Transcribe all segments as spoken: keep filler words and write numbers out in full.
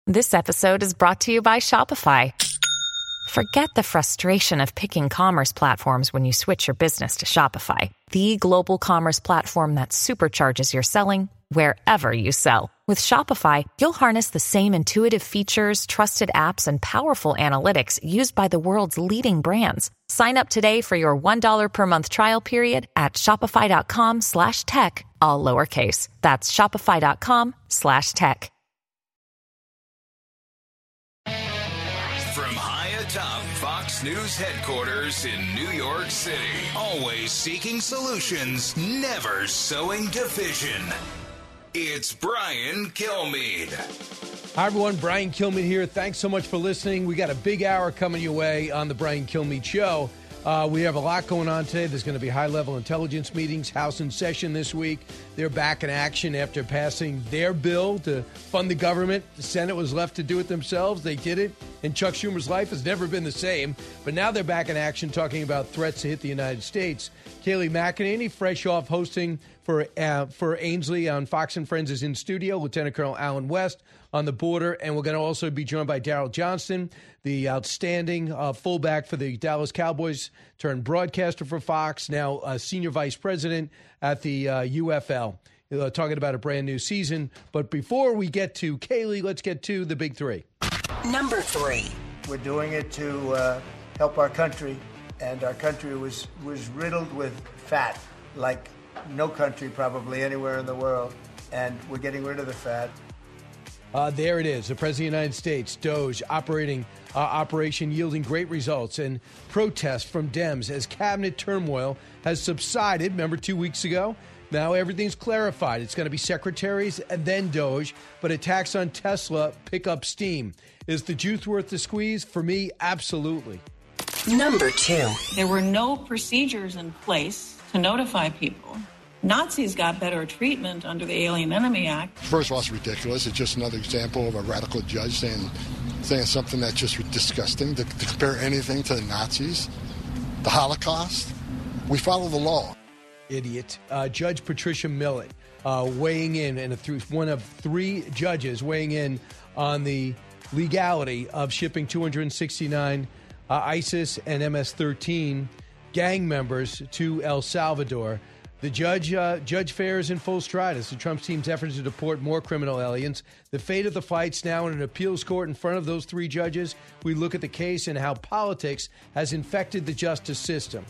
This episode is brought to you by Shopify. Forget the frustration of picking commerce platforms when you switch your business to Shopify, the global commerce platform that supercharges your selling wherever you sell. With Shopify, you'll harness the same intuitive features, trusted apps, and powerful analytics used by the world's leading brands. Sign up today for your one dollar per month trial period at shopify.com slash tech, all lowercase. That's shopify.com slash tech. From high atop Fox News headquarters in New York City, always seeking solutions, never sowing division. It's Brian Kilmeade. Hi, everyone. Brian Kilmeade here. Thanks so much for listening. We got a big hour coming your way on the Brian Kilmeade Show. Uh, we have a lot going on today. There's going to be high-level intelligence meetings, House in session this week. They're back in action after passing their bill to fund the government. The Senate was left to do it themselves. They did it, and Chuck Schumer's life has never been the same. But now they're back in action talking about threats to hit the United States. Kayleigh McEnany, fresh off hosting for uh, for Ainsley on Fox and Friends, is in studio. Lieutenant Colonel Alan West on the border, and we're going to also be joined by Daryl Johnston, the outstanding uh, fullback for the Dallas Cowboys, turned broadcaster for Fox, now uh, senior vice president at the uh, U F L, uh, talking about a brand new season. But before we get to Kayleigh, let's get to the big three. Number three. We're doing it to uh, help our country, and our country was, was riddled with fat, like no country probably anywhere in the world, and we're getting rid of the fat. Uh, there it is. The President of the United States, Doge, operating uh, operation yielding great results, and protests from Dems as cabinet turmoil has subsided. Remember two weeks ago? Now everything's clarified. It's going to be secretaries and then Doge, but attacks on Tesla pick up steam. Is the juice worth the squeeze? For me, absolutely. Number two. There were no procedures in place to notify people. Nazis got better treatment under the Alien Enemy Act. First of all, it's ridiculous. It's just another example of a radical judge saying saying something that's just disgusting. To, to compare anything to the Nazis, the Holocaust, we follow the law. Idiot. Uh, Judge Patricia Millett uh, weighing in, and through one of three judges weighing in on the legality of shipping two hundred sixty-nine uh, ISIS and M S thirteen gang members to El Salvador. The judge uh, judge fares in full stride as the Trump team's efforts to deport more criminal aliens. The fate of the fight's now in an appeals court in front of those three judges. We look at the case and how politics has infected the justice system.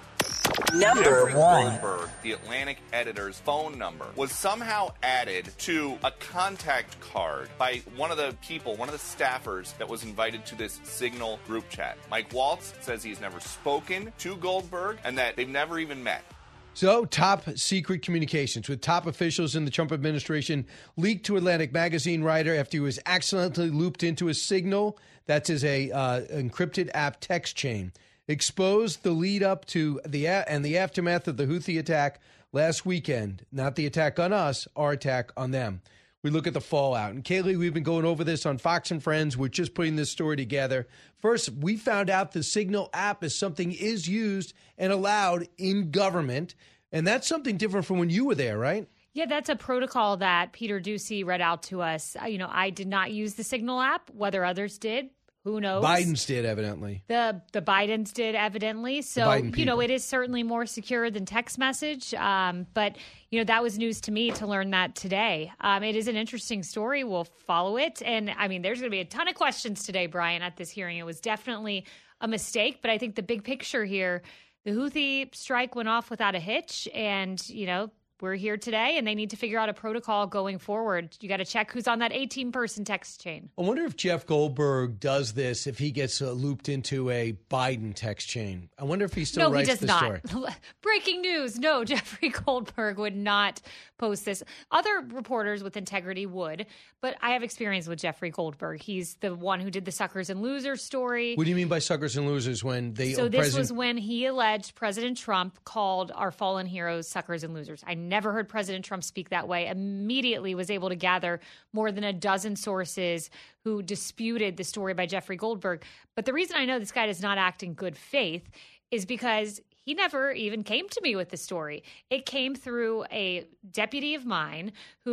Number Jeffrey one. Goldberg, the Atlantic editor's phone number, was somehow added to a contact card by one of the people, one of the staffers that was invited to this Signal group chat. Mike Waltz says he's never spoken to Goldberg and that they've never even met. So, top secret communications with top officials in the Trump administration leaked to Atlantic magazine writer after he was accidentally looped into a Signal, that's as a uh, encrypted app text chain, exposed the lead up to the a- and the aftermath of the Houthi attack last weekend. Not the attack on us, our attack on them. We look at the fallout. And Kayleigh, we've been going over this on Fox and Friends. We're just putting this story together. First, we found out the Signal app is something is used and allowed in government. And that's something different from when you were there, right? Yeah, that's a protocol that Peter Doocy read out to us. You know, I did not use the Signal app. Whether others did, who knows? Biden's did, evidently. The the Bidens did, evidently. So, you know, it is certainly more secure than text message. Um, but, you know, that was news to me to learn that today. Um, it is an interesting story. We'll follow it. And, I mean, there's going to be a ton of questions today, Brian, at this hearing. It was definitely a mistake. But I think the big picture here, the Houthi strike went off without a hitch. And, you know, we're here today, and they need to figure out a protocol going forward. You got to check who's on that eighteen-person text chain. I wonder if Jeff Goldberg does this, if he gets uh, looped into a Biden text chain. I wonder if he still no, writes he does the not. story. Breaking news. No, Jeffrey Goldberg would not post this. Other reporters with integrity would, but I have experience with Jeffrey Goldberg. He's the one who did the Suckers and Losers story. What do you mean by suckers and losers when they... So oh, this President- was when he alleged President Trump called our fallen heroes suckers and losers. I never heard President Trump speak that way. Immediately was able to gather more than a dozen sources who disputed the story by Jeffrey Goldberg. But the reason I know this guy does not act in good faith is because he never even came to me with the story. It came through a deputy of mine who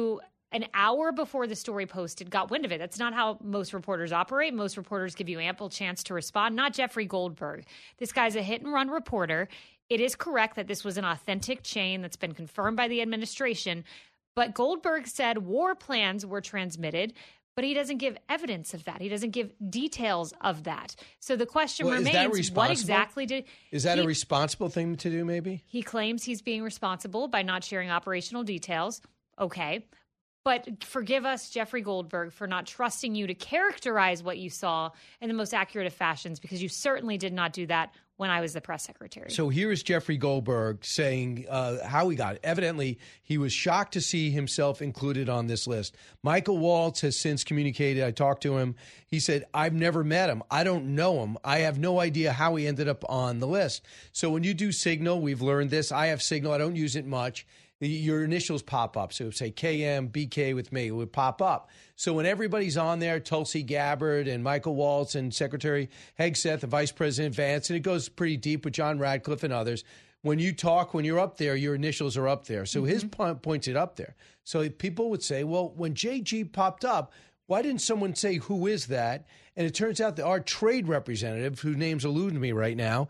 an hour before the story posted, got wind of it. That's not how most reporters operate. Most reporters give you ample chance to respond, not Jeffrey Goldberg. This guy's a hit-and-run reporter. It is correct that this was an authentic chain that's been confirmed by the administration, but Goldberg said war plans were transmitted, but he doesn't give evidence of that. He doesn't give details of that. So the question well, remains, what exactly did... Is that he, a responsible thing to do, maybe? He claims he's being responsible by not sharing operational details. Okay. But forgive us, Jeffrey Goldberg, for not trusting you to characterize what you saw in the most accurate of fashions, because you certainly did not do that when I was the press secretary. So here is Jeffrey Goldberg saying uh, how he got it. Evidently, he was shocked to see himself included on this list. Michael Waltz has since communicated. I talked to him. He said, I've never met him. I don't know him. I have no idea how he ended up on the list. So when you do Signal, we've learned this. I have Signal. I don't use it much. Your initials pop up. So say K M, B K with me, it would pop up. So when everybody's on there, Tulsi Gabbard and Michael Waltz and Secretary Hegseth and Vice President Vance, and it goes pretty deep with John Radcliffe and others. When you talk, when you're up there, your initials are up there. So mm-hmm. his point points it up there. So people would say, well, when J G popped up, why didn't someone say, who is that? And it turns out that our trade representative, whose name's eluding me right now,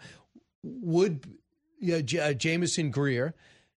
would, uh, J- uh, Jameson Greer,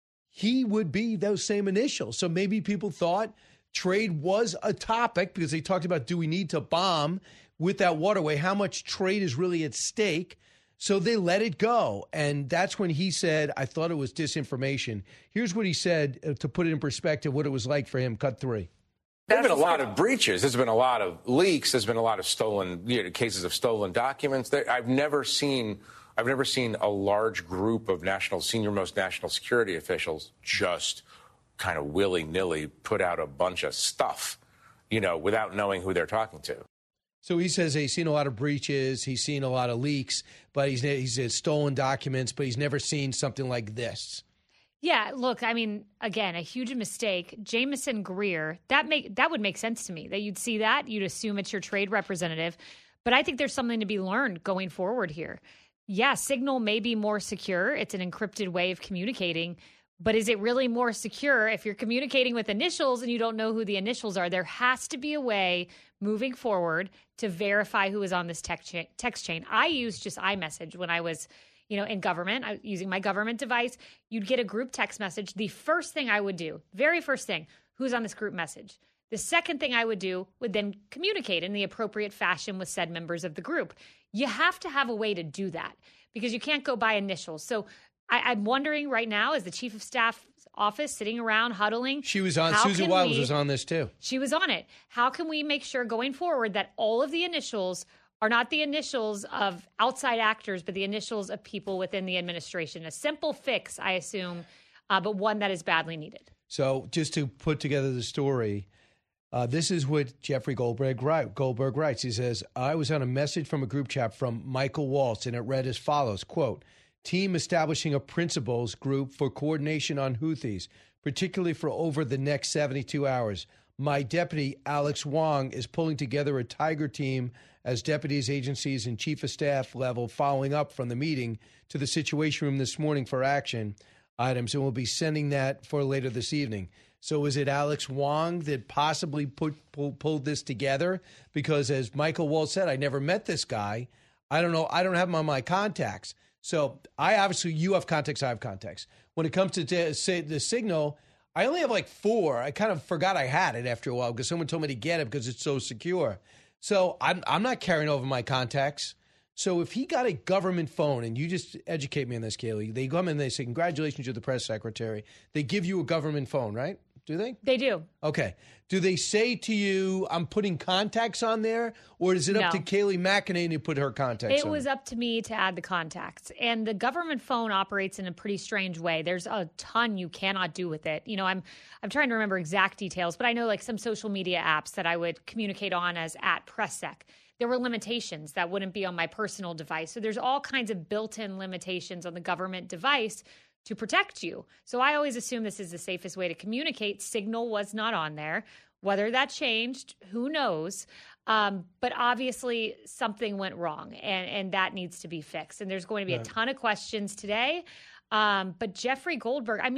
he would be those same initials. So maybe people thought trade was a topic because they talked about, do we need to bomb with that waterway? How much trade is really at stake? So they let it go. And that's when he said, I thought it was disinformation. Here's what he said uh, to put it in perspective, what it was like for him. Cut three. There have been a lot of breaches. There's been a lot of leaks. There's been a lot of stolen, you know, cases of stolen documents. There, I've never seen... I've never seen a large group of national, senior-most national security officials just kind of willy-nilly put out a bunch of stuff, you know, without knowing who they're talking to. So he says he's seen a lot of breaches, he's seen a lot of leaks, but he's he's had stolen documents, but he's never seen something like this. Yeah, look, I mean, again, a huge mistake. Jameson Greer, that make that would make sense to me, that you'd see that, you'd assume it's your trade representative, but I think there's something to be learned going forward here. Yeah, Signal may be more secure. It's an encrypted way of communicating. But is it really more secure if you're communicating with initials and you don't know who the initials are? There has to be a way moving forward to verify who is on this text chain. Text chain. I used just iMessage when I was, you know, in government, I, using my government device. You'd get a group text message. The first thing I would do, very first thing, who's on this group message? The second thing I would do would then communicate in the appropriate fashion with said members of the group. You have to have a way to do that because you can't go by initials. So I, I'm wondering right now, as the chief of staff's office sitting around huddling. She was on, Susan Wiles was on this too. She was on it. How can we make sure going forward that all of the initials are not the initials of outside actors, but the initials of people within the administration? A simple fix, I assume, uh, but one that is badly needed. So just to put together the story, Uh, this is what Jeffrey Goldberg, write, Goldberg writes. He says, I was on a message from a group chat from Michael Waltz, and it read as follows, quote, team establishing a principals group for coordination on Houthis, particularly for over the next seventy-two hours. My deputy, Alex Wong, is pulling together a Tiger team as deputies, agencies, and chief of staff level following up from the meeting to the Situation Room this morning for action items, and we'll be sending that for later this evening. So is it Alex Wong that possibly put pull, pulled this together? Because as Michael Waltz said, I never met this guy. I don't know. I don't have him on my contacts. So I obviously, you have contacts, I have contacts. When it comes to t- say the Signal, I only have like four. I kind of forgot I had it after a while because someone told me to get it because it's so secure. So I'm I'm not carrying over my contacts. So if he got a government phone, and you just educate me on this, Kaylee, they come in and they say, congratulations, you're the press secretary. They give you a government phone, right? Do they? They do. Okay. Do they say to you, I'm putting contacts on there? Or is it up No. to Kaylee McEnany to put her contacts It on? was up to me to add the contacts. And the government phone operates in a pretty strange way. There's a ton you cannot do with it. You know, I'm I'm trying to remember exact details, but I know like some social media apps that I would communicate on as at PressSec. There were limitations that wouldn't be on my personal device. So there's all kinds of built-in limitations on the government device to protect you. So I always assume this is the safest way to communicate. Signal was not on there. Whether that changed, who knows? Um, but obviously something went wrong, and, and that needs to be fixed. And there's going to be a ton of questions today. Um, but Jeffrey Goldberg, I mean,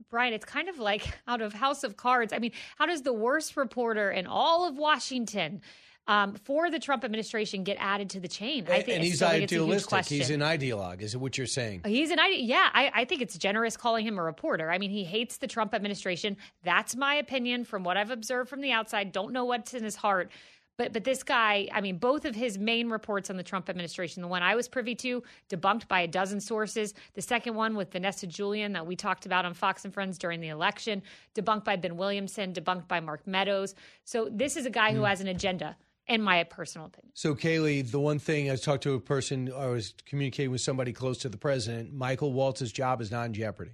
Brian, it's kind of like out of House of Cards. I mean, how does the worst reporter in all of Washington um, for the Trump administration get added to the chain? I think and he's idealistic. He's an ideologue. Is it what you're saying? He's an ide- Yeah, I, I think it's generous calling him a reporter. I mean, he hates the Trump administration. That's my opinion from what I've observed from the outside. Don't know what's in his heart. But but this guy, I mean, both of his main reports on the Trump administration, the one I was privy to, debunked by a dozen sources. The second one with Vanessa Julian that we talked about on Fox and Friends during the election, debunked by Ben Williamson, debunked by Mark Meadows. So this is a guy who mm. has an agenda, in my personal opinion. So, Kayleigh, the one thing I talked to a person, I was communicating with somebody close to the president, Michael Waltz's job is not in jeopardy.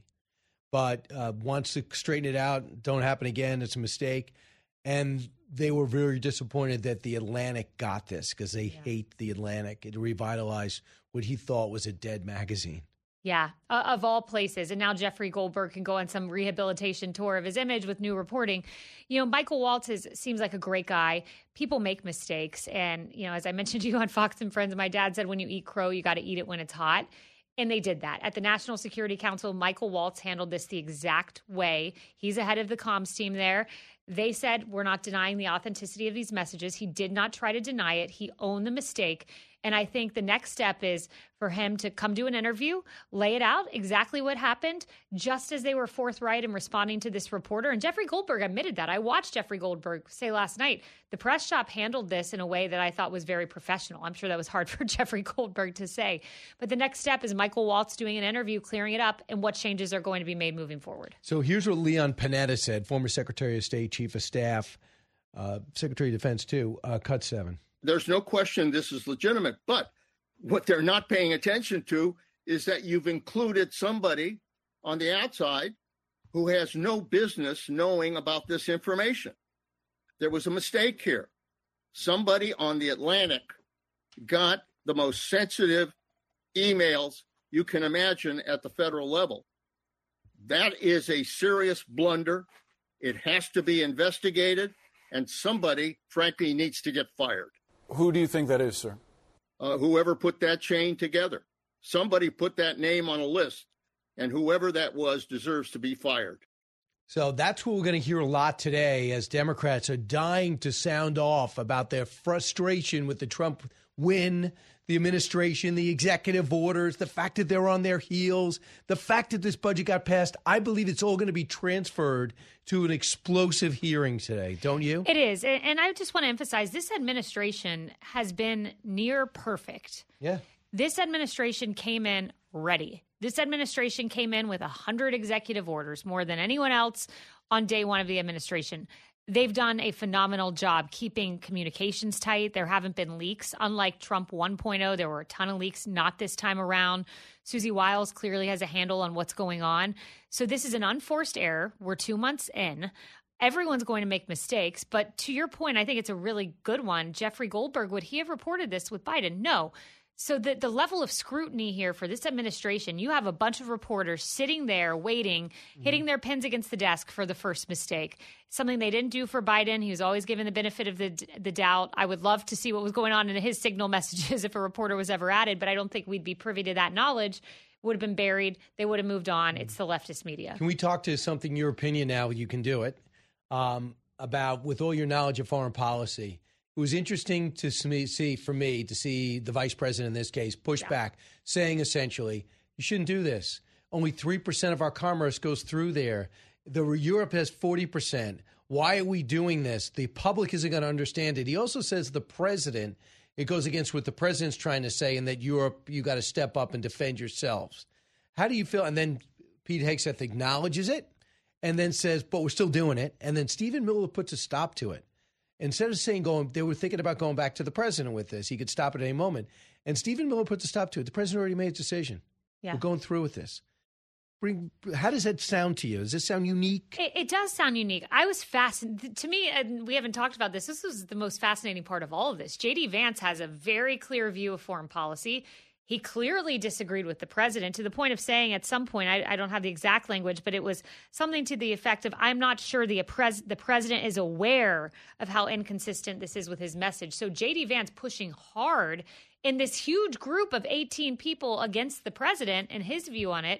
But uh, wants to straighten it out, don't happen again, it's a mistake. And they were very disappointed that The Atlantic got this because they yeah. hate The Atlantic. It revitalized what he thought was a dead magazine. Yeah, uh, of all places. And now Jeffrey Goldberg can go on some rehabilitation tour of his image with new reporting. You know, Michael Waltz is, seems like a great guy. People make mistakes. And, you know, as I mentioned to you on Fox and Friends, my dad said when you eat crow, you got to eat it when it's hot. And they did that. At the National Security Council, Michael Waltz handled this the exact way. He's ahead of the comms team there. They said, we're not denying the authenticity of these messages. He did not try to deny it. He owned the mistake. And I think the next step is for him to come do an interview, lay it out exactly what happened, just as they were forthright in responding to this reporter. And Jeffrey Goldberg admitted that. I watched Jeffrey Goldberg say last night, the press shop handled this in a way that I thought was very professional. I'm sure that was hard for Jeffrey Goldberg to say. But the next step is Michael Waltz doing an interview, clearing it up, and what changes are going to be made moving forward. So here's what Leon Panetta said, former Secretary of State, Chief of Staff, uh, Secretary of Defense, too, uh, cut seven. There's no question this is legitimate, but what they're not paying attention to is that you've included somebody on the outside who has no business knowing about this information. There was a mistake here. Somebody on the Atlantic got the most sensitive emails you can imagine at the federal level. That is a serious blunder. It has to be investigated, and somebody, frankly, needs to get fired. Who do you think that is, sir? Uh, whoever put that chain together. Somebody put that name on a list, and whoever that was deserves to be fired. So that's what we're going to hear a lot today as Democrats are dying to sound off about their frustration with the Trump win, the administration, the executive orders, the fact that they're on their heels, the fact that this budget got passed. I believe it's all going to be transferred to an explosive hearing today, don't you? It is. And I just want to emphasize this administration has been near perfect. Yeah. This administration came in ready. This administration came in with one hundred executive orders, more than anyone else on day one of the administration. They've done a phenomenal job keeping communications tight. There haven't been leaks. Unlike Trump one point oh, there were a ton of leaks, not this time around. Susie Wiles clearly has a handle on what's going on. So this is an unforced error. We're two months in. Everyone's going to make mistakes. But to your point, I think it's a really good one. Jeffrey Goldberg, would he have reported this with Biden? No. So the, the level of scrutiny here for this administration, you have a bunch of reporters sitting there waiting, mm-hmm. hitting their pens against the desk for the first mistake. Something they didn't do for Biden. He was always given the benefit of the the doubt. I would love to see what was going on in his signal messages if a reporter was ever added, but I don't think we'd be privy to that knowledge. Would have been buried. They would have moved on. It's the leftist media. Can we talk to something, your opinion now, you can do it, um, about with all your knowledge of foreign policy? It was interesting to see, for me, to see the vice president in this case push yeah. back, saying essentially, you shouldn't do this. Only three percent of our commerce goes through there. The, Europe has forty percent. Why are we doing this? The public isn't going to understand it. He also says the president, it goes against what the president's trying to say, and that Europe, you got to step up and defend yourselves. How do you feel? And then Pete Hegseth acknowledges it and then says, but we're still doing it. And then Stephen Miller puts a stop to it. Instead of saying going, they were thinking about going back to the president with this. He could stop at any moment. And Stephen Miller puts a stop to it. The president already made his decision. Yeah. We're going through with this. Bring. How does that sound to you? Does this sound unique? It, it does sound unique. I was fascinated. To me, and we haven't talked about this, this was the most fascinating part of all of this. J D Vance has a very clear view of foreign policy. He clearly disagreed with the president to the point of saying at some point, I, I don't have the exact language, but it was something to the effect of, I'm not sure the, pres- the president is aware of how inconsistent this is with his message. So J D Vance pushing hard in this huge group of eighteen people against the president and his view on it.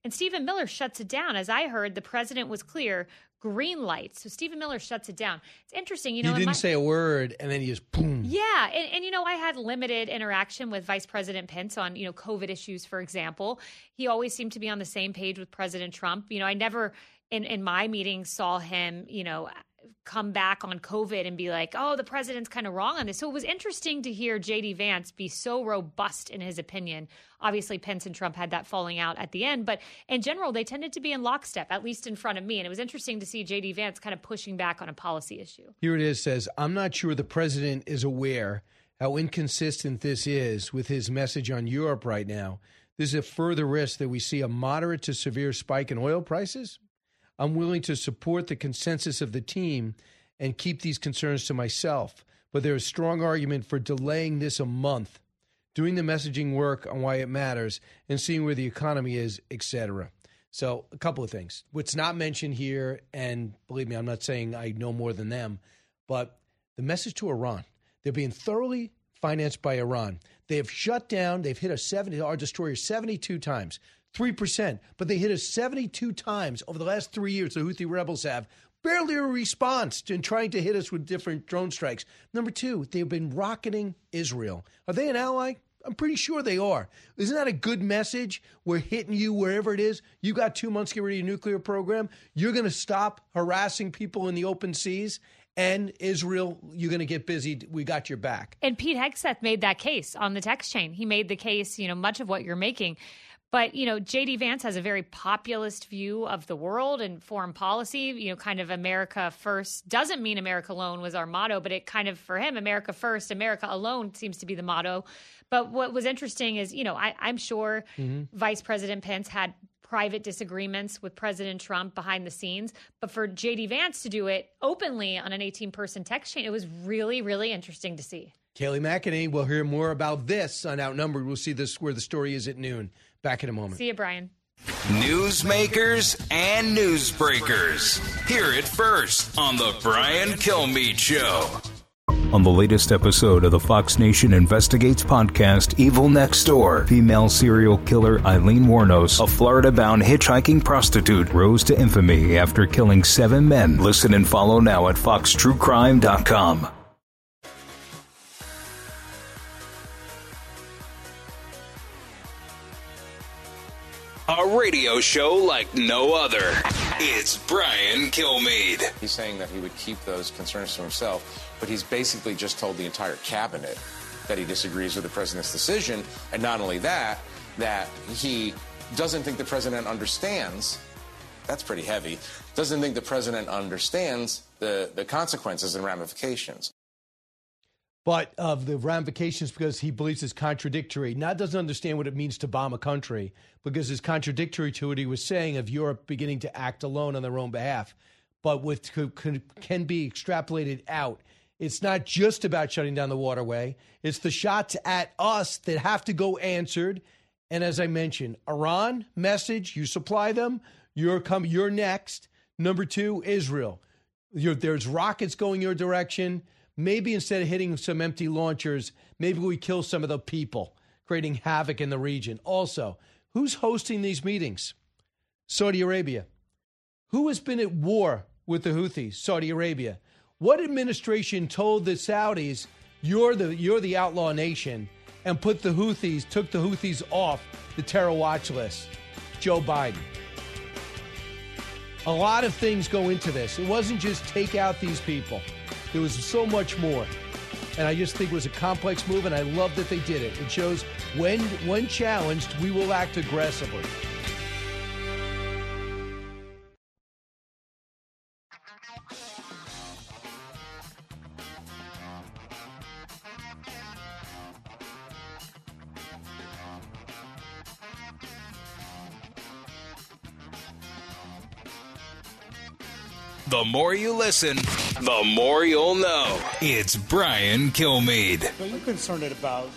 And Stephen Miller shuts it down. As I heard, the president was clear, green light. So Stephen Miller shuts it down. It's interesting. You know, he didn't my, say a word, and then he just boom. Yeah. And, and, you know, I had limited interaction with Vice President Pence on, you know, COVID issues, for example. He always seemed to be on the same page with President Trump. You know, I never in, in my meetings saw him, you know, come back on COVID and be like, oh, the president's kind of wrong on this. So it was interesting to hear J D Vance be so robust in his opinion. Obviously, Pence and Trump had that falling out at the end, but in general, they tended to be in lockstep, at least in front of me. And it was interesting to see J D Vance kind of pushing back on a policy issue. Here it is, says, I'm not sure the president is aware how inconsistent this is with his message on Europe right now. There's a further risk that we see a moderate to severe spike in oil prices. I'm willing to support the consensus of the team and keep these concerns to myself, but there is strong argument for delaying this a month, doing the messaging work on why it matters, and seeing where the economy is, et cetera. So a couple of things. What's not mentioned here, and believe me, I'm not saying I know more than them, but the message to Iran. They're being thoroughly financed by Iran. They have shut down, they've hit a seventy, our destroyer seventy-two times. three percent, but they hit us seventy-two times over the last three years, the Houthi rebels have. Barely a response to trying to hit us with different drone strikes. Number two, they've been rocketing Israel. Are they an ally? I'm pretty sure they are. Isn't that a good message? We're hitting you wherever it is. You got two months to get rid of your nuclear program. You're going to stop harassing people in the open seas. And Israel, you're going to get busy. We got your back. And Pete Hegseth made that case on the text chain. He made the case, you know, much of what you're making. But, you know, J D Vance has a very populist view of the world and foreign policy, you know, kind of America first. Doesn't mean America alone was our motto, but it kind of, for him, America first, America alone seems to be the motto. But what was interesting is, you know, I, I'm sure mm-hmm. Vice President Pence had private disagreements with President Trump behind the scenes. But for J D Vance to do it openly on an eighteen-person text chain, it was really, really interesting to see. Kayleigh McEnany, we'll hear more about this on Outnumbered. We'll see this where the story is at noon. Back in a moment. See you, Brian. Newsmakers and newsbreakers. Hear it first on the Brian Kilmeade Show. On the latest episode of the Fox Nation Investigates podcast, Evil Next Door, female serial killer Eileen Wuornos, a Florida-bound hitchhiking prostitute, rose to infamy after killing seven men. Listen and follow now at fox true crime dot com. A radio show like no other. It's Brian Kilmeade. He's saying that he would keep those concerns to himself, but he's basically just told the entire cabinet that he disagrees with the president's decision. And not only that, that he doesn't think the president understands. That's pretty heavy. Doesn't think the president understands the, the consequences and ramifications. But of the ramifications because he believes it's contradictory. Not doesn't understand what it means to bomb a country because it's contradictory to what he was saying of Europe beginning to act alone on their own behalf. But what can be extrapolated out, it's not just about shutting down the waterway. It's the shots at us that have to go answered. And as I mentioned, Iran, message, you supply them, you're, come, you're next. Number two, Israel. You're, there's rockets going your direction. Maybe instead of hitting some empty launchers, maybe we kill some of the people, creating havoc in the region. Also, who's hosting these meetings? Saudi Arabia. Who has been at war with the Houthis? Saudi Arabia. What administration told the Saudis, you're the, you're the outlaw nation, and put the Houthis, took the Houthis off the terror watch list? Joe Biden. A lot of things go into this. It wasn't just take out these people. There was so much more. And I just think it was a complex move, and I love that they did it. It shows when, when challenged, we will act aggressively. The more you listen, the more you'll know. It's Brian Kilmeade. Are you concerned about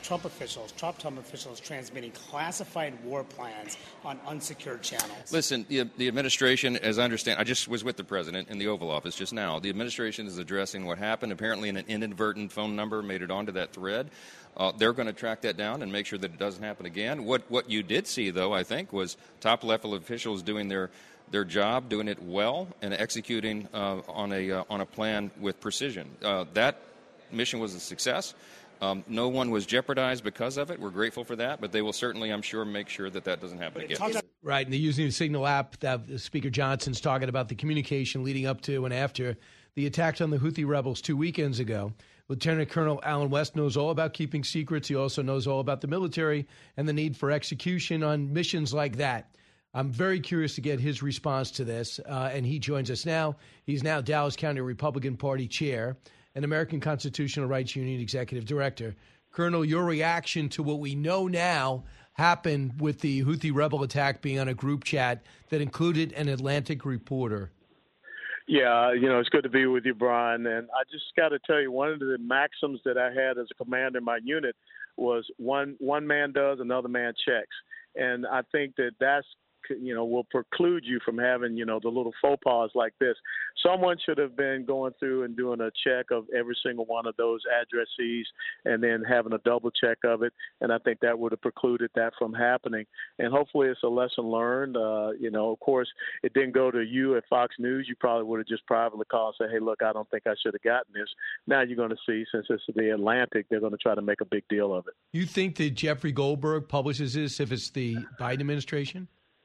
Trump officials, Trump Trump officials transmitting classified war plans on unsecured channels. Listen, the, the administration, as I understand, I just was with the president in the Oval Office just now. The administration is addressing what happened. Apparently an inadvertent phone number made it onto that thread. Uh, they're going to track that down and make sure that it doesn't happen again. What what you did see, though, I think, was top-level officials doing their their job, doing it well, and executing uh, on a uh, on a plan with precision. Uh, that mission was a success. Um, no one was jeopardized because of it. We're grateful for that, but they will certainly, I'm sure, make sure that that doesn't happen again. Right, and they're using the Signal app that Speaker Johnson's talking about the communication leading up to and after the attacks on the Houthi rebels two weekends ago. Lieutenant Colonel Alan West knows all about keeping secrets. He also knows all about the military and the need for execution on missions like that. I'm very curious to get his response to this, uh, and he joins us now. He's now Dallas County Republican Party Chair and American Constitutional Rights Union Executive Director. Colonel, your reaction to what we know now happened with the Houthi rebel attack being on a group chat that included an Atlantic reporter. Yeah, you know, it's good to be with you, Brian. And I just got to tell you, one of the maxims that I had as a commander in my unit was one one man does, another man checks. And I think that that's, you know, will preclude you from having, you know, the little faux pas like this. Someone should have been going through and doing a check of every single one of those addressees and then having a double check of it. And I think that would have precluded that from happening. And hopefully it's a lesson learned. Uh, you know, of course, it didn't go to you at Fox News. You probably would have just privately called and said, hey, look, I don't think I should have gotten this. Now you're going to see, since it's the Atlantic, they're going to try to make a big deal of it. You think that Jeffrey Goldberg publishes this if it's the Biden administration?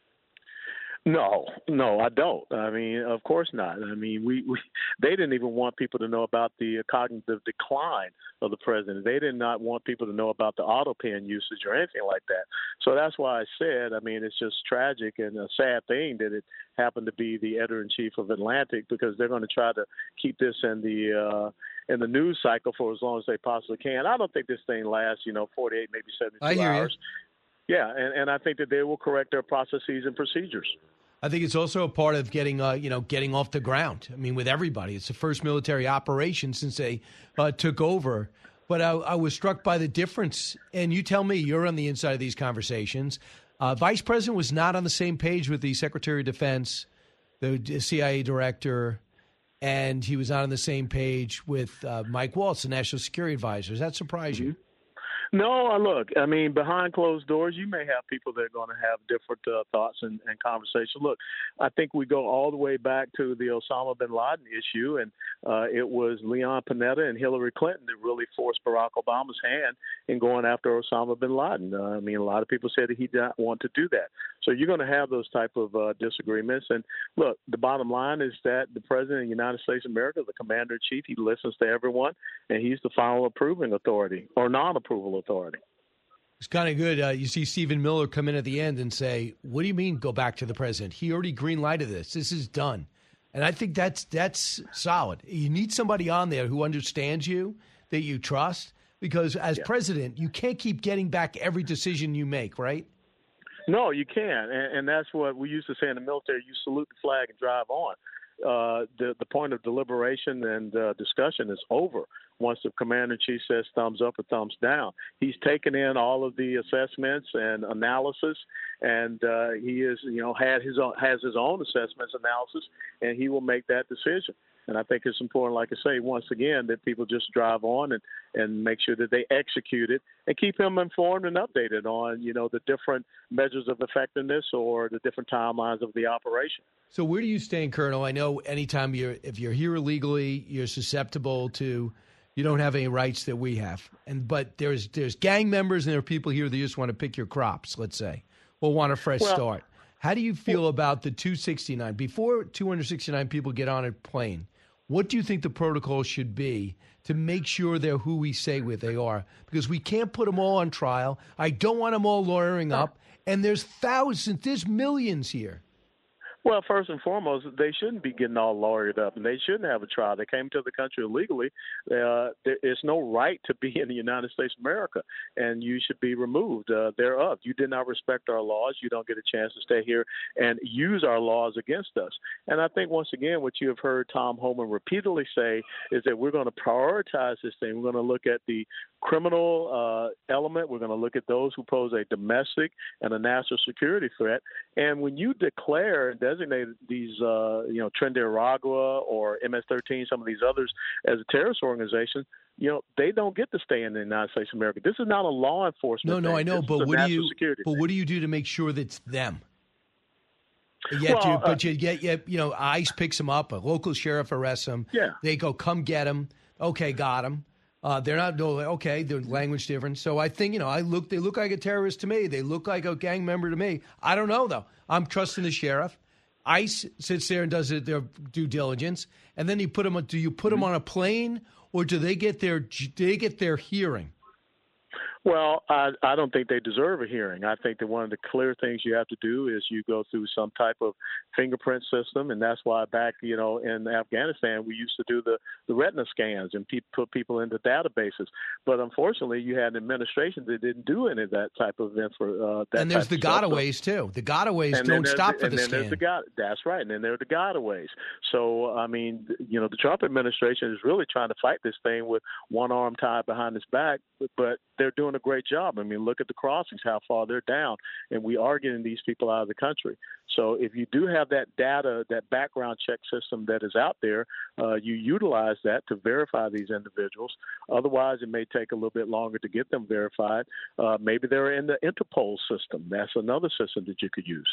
No, no, I don't. I mean, of course not. I mean, we, we they didn't even want people to know about the cognitive decline of the president. They did not want people to know about the auto pen usage or anything like that. So that's why I said, I mean, it's just tragic and a sad thing that it happened to be the editor-in-chief of Atlantic, because they're going to try to keep this in the uh, in the news cycle for as long as they possibly can. I don't think this thing lasts, you know, forty-eight, maybe seventy-two I hear hours. You. Yeah, and, and I think that they will correct their processes and procedures. I think it's also a part of getting, uh, you know, getting off the ground. I mean, with everybody, it's the first military operation since they uh, took over. But I, I was struck by the difference. And you tell me, you're on the inside of these conversations. Uh, Vice President was not on the same page with the Secretary of Defense, the C I A director, and he was not on the same page with uh, Mike Waltz, the National Security Advisor. Does that surprise you? No, look, I mean, behind closed doors, you may have people that are going to have different uh, thoughts and, and conversations. Look, I think we go all the way back to the Osama bin Laden issue, and uh, it was Leon Panetta and Hillary Clinton that really forced Barack Obama's hand in going after Osama bin Laden. Uh, I mean, a lot of people said that he didn't want to do that. So you're going to have those type of uh, disagreements. And look, the bottom line is that the President of the United States of America, the Commander-in-Chief, he listens to everyone, and he's the final approving authority or non-approval authority. It's kind of good. Uh, you see Stephen Miller come in at the end and say, what do you mean go back to the president? He already green-lighted this. This is done. And I think that's that's solid. You need somebody on there who understands you, that you trust, because as yeah. president, you can't keep getting back every decision you make, right? No, you can't. And, and that's what we used to say in the military, you salute the flag and drive on. Uh, the, the point of deliberation and uh, discussion is over once the Commander-in-Chief says thumbs up or thumbs down. He's taken in all of the assessments and analysis, and uh, he is, you know, had his own, has his own assessments, analysis, and he will make that decision. And I think it's important, like I say, once again, that people just drive on and, and make sure that they execute it and keep him informed and updated on, you know, the different measures of effectiveness or the different timelines of the operation. So where do you stand, Colonel? I know anytime you're, if you're here illegally, you're susceptible to, you don't have any rights that we have. And but there's there's gang members and there are people here that just want to pick your crops, let's say, or want a fresh well, start. How do you feel well, about the two sixty-nine? Before two hundred sixty-nine people get on a plane, what do you think the protocol should be to make sure they're who we say what they are? Because we can't put them all on trial. I don't want them all lawyering up. And there's thousands, there's millions here. Well, first and foremost, they shouldn't be getting all lawyered up, and they shouldn't have a trial. They came to the country illegally. Uh, there is no right to be in the United States of America, and you should be removed uh, thereof. You did not respect our laws. You don't get a chance to stay here and use our laws against us. And I think, once again, what you have heard Tom Homan repeatedly say is that we're going to prioritize this thing. We're going to look at the criminal uh, element. We're going to look at those who pose a domestic and a national security threat. And when you declare and designate these, uh, you know, Tren de Aragua or M S thirteen, some of these others, as a terrorist organization, you know, they don't get to stay in the United States of America. This is not a law enforcement. No, no, thing. I know, This but is a what do you? security But thing. what do you do to make sure that it's them? Yet Well, you, but uh, you get, yet, you know, ICE picks them up, a local sheriff arrests them. Yeah. They go, come get him. Okay, got him. Uh, they're not, no, okay, they're language different. So I think, you know, I look, they look like a terrorist to me. They look like a gang member to me. I don't know, though. I'm trusting the sheriff. ICE sits there and does it, their due diligence. And then you put them, do you put them on a plane or do they get their, do they get their hearing? Well, I, I don't think they deserve a hearing. I think that one of the clear things you have to do is you go through some type of fingerprint system, and that's why back, you know, in Afghanistan we used to do the, the retina scans and pe- put people into databases. But unfortunately, you had an administration that didn't do any of that type of info. Uh, that And there's type the of stuff. gotaways, too. The gotaways And then don't there's stop the, for and the then scan. there's the God, that's right. And then there are the gotaways. So, I mean, you know, the Trump administration is really trying to fight this thing with one arm tied behind his back, but, but they're doing a great job. I mean, look at the crossings, how far they're down, and we are getting these people out of the country. So if you do have that data, that background check system that is out there, uh, you utilize that to verify these individuals. Otherwise, it may take a little bit longer to get them verified. Uh, maybe they're in the Interpol system. That's another system that you could use.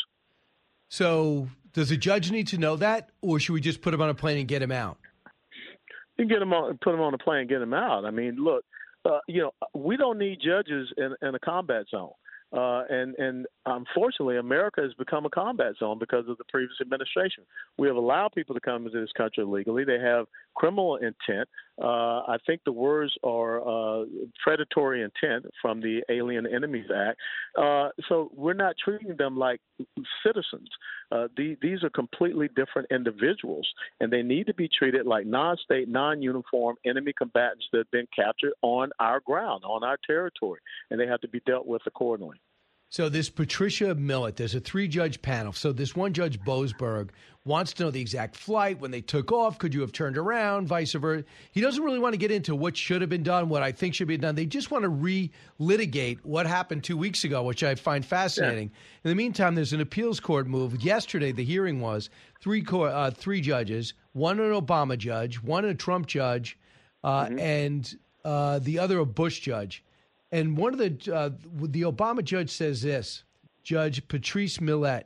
So does the judge need to know that, or should we just put him on a plane and get him out? You can get them on, put them on a plane and get them out. I mean, look, uh, you know, we don't need judges in, in a combat zone. Uh, and, and unfortunately, America has become a combat zone because of the previous administration. We have allowed people to come into this country illegally. They have criminal intent. Uh, I think the words are uh, predatory intent from the Alien Enemies Act. Uh, so we're not treating them like citizens. Uh, the, these are completely different individuals, and they need to be treated like non-state, non-uniform enemy combatants that have been captured on our ground, on our territory, and they have to be dealt with accordingly. So this Patricia Millett, there's a three-judge panel. So this one judge, Boasberg, wants to know the exact flight, when they took off, could you have turned around, vice versa. He doesn't really want to get into what should have been done, what I think should be done. They just want to re-litigate what happened two weeks ago, which I find fascinating. Yeah. In the meantime, there's an appeals court move. Yesterday, the hearing was three court, uh, three judges, one an Obama judge, one a Trump judge, uh, mm-hmm. and uh, the other a Bush judge. And one of the uh, the Obama judge says this, Judge Patrice Millett.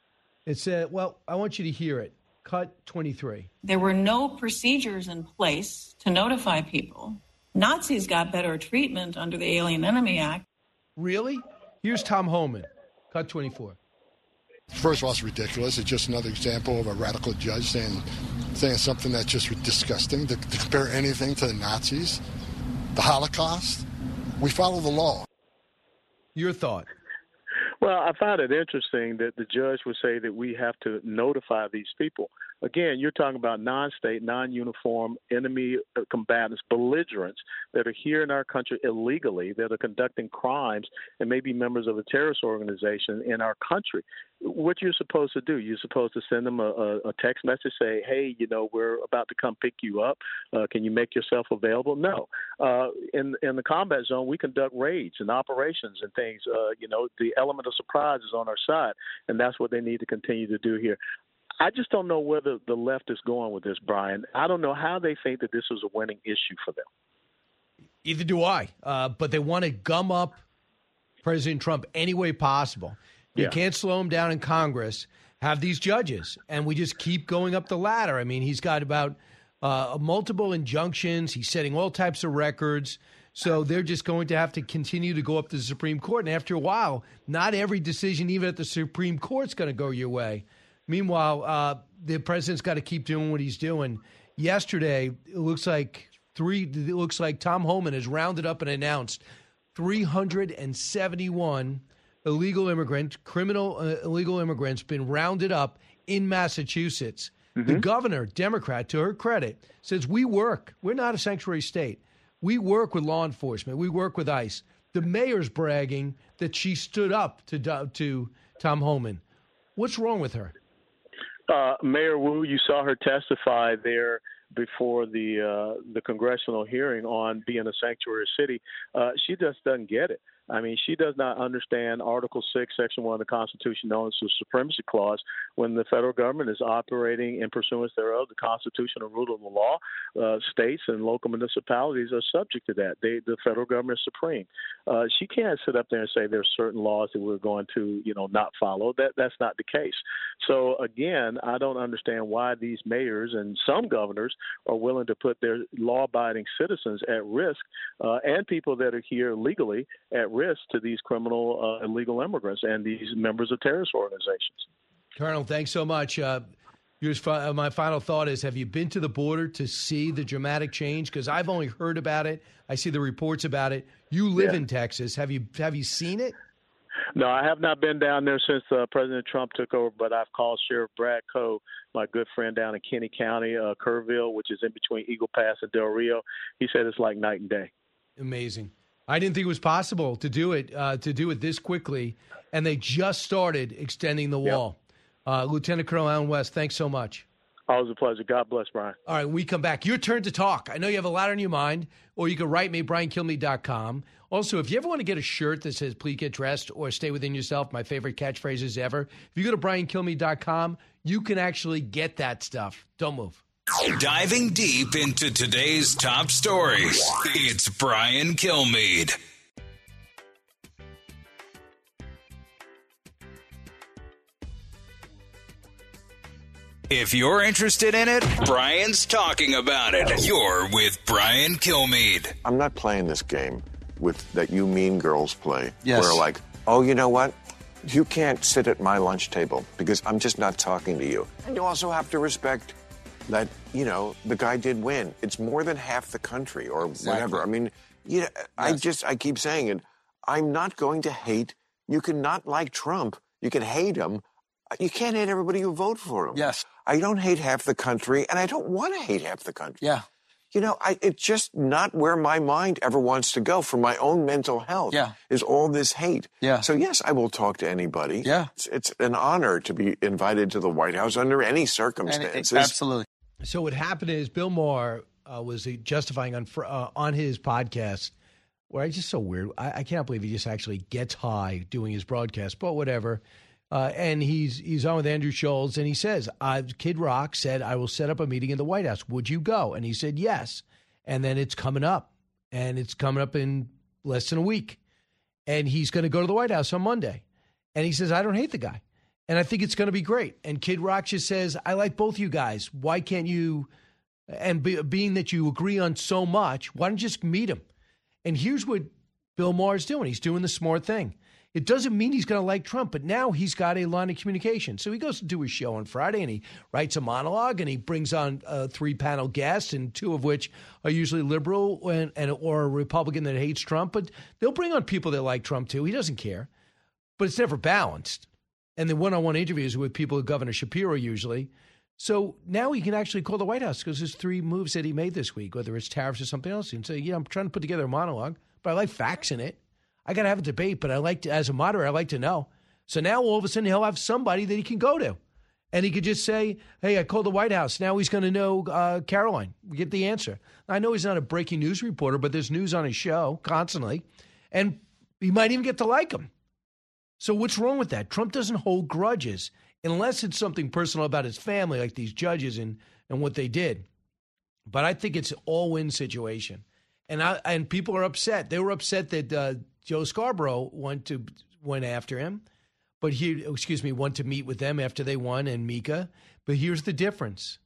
It said, well, I want you to hear it. Cut twenty-three. There were no procedures in place to notify people. Nazis got better treatment under the Alien Enemy Act. Really? Here's Tom Homan. Cut twenty-four. First of all, it's ridiculous. It's just another example of a radical judge saying saying something that's just disgusting. To, to compare anything to the Nazis, the Holocaust. We follow the law. Your thought? Well, I find it interesting that the judge would say that we have to notify these people. Again, you're talking about non-state, non-uniform enemy combatants, belligerents that are here in our country illegally, that are conducting crimes and maybe members of a terrorist organization in our country. What you're supposed to do, you're supposed to send them a, a text message, say, hey, you know, we're about to come pick you up. Uh, can you make yourself available? No. Uh, in, in the combat zone, we conduct raids and operations and things. Uh, you know, the element of surprise is on our side, and that's what they need to continue to do here. I just don't know where the, the left is going with this, Brian. I don't know how they think that this is a winning issue for them. Either do I. Uh, but they want to gum up President Trump any way possible. You yeah. can't slow him down in Congress. Have these judges. And we just keep going up the ladder. I mean, he's got about uh, multiple injunctions. He's setting all types of records. So they're just going to have to continue to go up to the Supreme Court. And after a while, not every decision, even at the Supreme Court, is going to go your way. Meanwhile, uh, the president's got to keep doing what he's doing. Yesterday, it looks like three. It looks like Tom Homan has rounded up and announced three hundred seventy-one illegal immigrants, criminal uh, illegal immigrants, been rounded up in Massachusetts. Mm-hmm. The governor, Democrat, to her credit, says we work. We're not a sanctuary state. We work with law enforcement. We work with ICE. The mayor's bragging that she stood up to to Tom Homan. What's wrong with her? Uh, Mayor Wu, you saw her testify there before the uh, the congressional hearing on being a sanctuary city. Uh, she just doesn't get it. I mean, she does not understand Article six, Section one of the Constitution, known as the Supremacy Clause, when the federal government is operating in pursuance thereof, the constitutional rule of the law. Uh, states and local municipalities are subject to that. They, the federal government is supreme. Uh, she can't sit up there and say there's certain laws that we're going to, you know, not follow. That That's not the case. So, again, I don't understand why these mayors and some governors are willing to put their law-abiding citizens at risk uh, and people that are here legally at risk to these criminal uh, illegal immigrants and these members of terrorist organizations. Colonel, thanks so much. Uh, here's fi- my final thought is, have you been to the border to see the dramatic change? Because I've only heard about it. I see the reports about it. You live Yeah. in Texas. Have you have you seen it? No, I have not been down there since uh, President Trump took over, but I've called Sheriff Brad Coe, my good friend down in Kenny County, uh, Kerrville, which is in between Eagle Pass and Del Rio. He said it's like night and day. Amazing. I didn't think it was possible to do it uh, to do it this quickly, and they just started extending the wall. Yep. Uh, Lieutenant Colonel Allen West, thanks so much. Always a pleasure. God bless, Brian. All right, we come back. Your turn to talk. I know you have a lot on your mind, or you can write me, brian kilmeade dot com. Also, if you ever want to get a shirt that says, please get dressed or stay within yourself, my favorite catchphrases ever, if you go to brian kilmeade dot com, you can actually get that stuff. Don't move. Diving deep into today's top stories, it's Brian Kilmeade. If you're interested in it, Brian's talking about it. You're with Brian Kilmeade. I'm not playing this game with that you mean girls play. Yes. Where like, oh, you know what? You can't sit at my lunch table because I'm just not talking to you. And you also have to respect that, you know, the guy did win. It's more than half the country or Exactly. whatever. I mean, you know, yes. I just, I keep saying it. I'm not going to hate. You can not like Trump. You can hate him. You can't hate everybody who vote for him. Yes. I don't hate half the country, and I don't want to hate half the country. Yeah. You know, I, it's just not where my mind ever wants to go for my own mental health. Yeah. Is all this hate. Yeah. So, yes, I will talk to anybody. Yeah. It's, it's an honor to be invited to the White House under any circumstances. It, absolutely. So what happened is Bill Maher uh, was justifying on uh, on his podcast, where it's just so weird. I, I can't believe he just actually gets high doing his broadcast, but whatever. Uh, and he's he's on with Andrew Schultz, and he says, uh, Kid Rock said, I will set up a meeting in the White House. Would you go? And he said, yes. And then it's coming up, and it's coming up in less than a week. And he's going to go to the White House on Monday. And he says, I don't hate the guy. And I think it's going to be great. And Kid Rock just says, I like both you guys. Why can't you, and be, being that you agree on so much, why don't you just meet him? And here's what Bill Maher is doing. He's doing the smart thing. It doesn't mean he's going to like Trump, but now he's got a line of communication. So he goes to do his show on Friday, and he writes a monologue, and he brings on uh, three panel guests, and two of which are usually liberal and, and or a Republican that hates Trump. But they'll bring on people that like Trump, too. He doesn't care. But it's never balanced. And the one-on-one interviews with people like Governor Shapiro usually. So now he can actually call the White House because there's three moves that he made this week, whether it's tariffs or something else. He can say, yeah, I'm trying to put together a monologue, but I like facts in it. I got to have a debate, but I like to, as a moderator, I like to know. So now all of a sudden he'll have somebody that he can go to. And he could just say, hey, I called the White House. Now he's going to know uh, Caroline. We get the answer. I know he's not a breaking news reporter, but there's news on his show constantly. And he might even get to like him. So what's wrong with that? Trump doesn't hold grudges unless it's something personal about his family, like these judges and, and what they did. But I think it's an all-win situation. And I, and people are upset. They were upset that uh, Joe Scarborough went to went after him, but he, excuse me, went to meet with them after they won, and Mika. But here's the difference: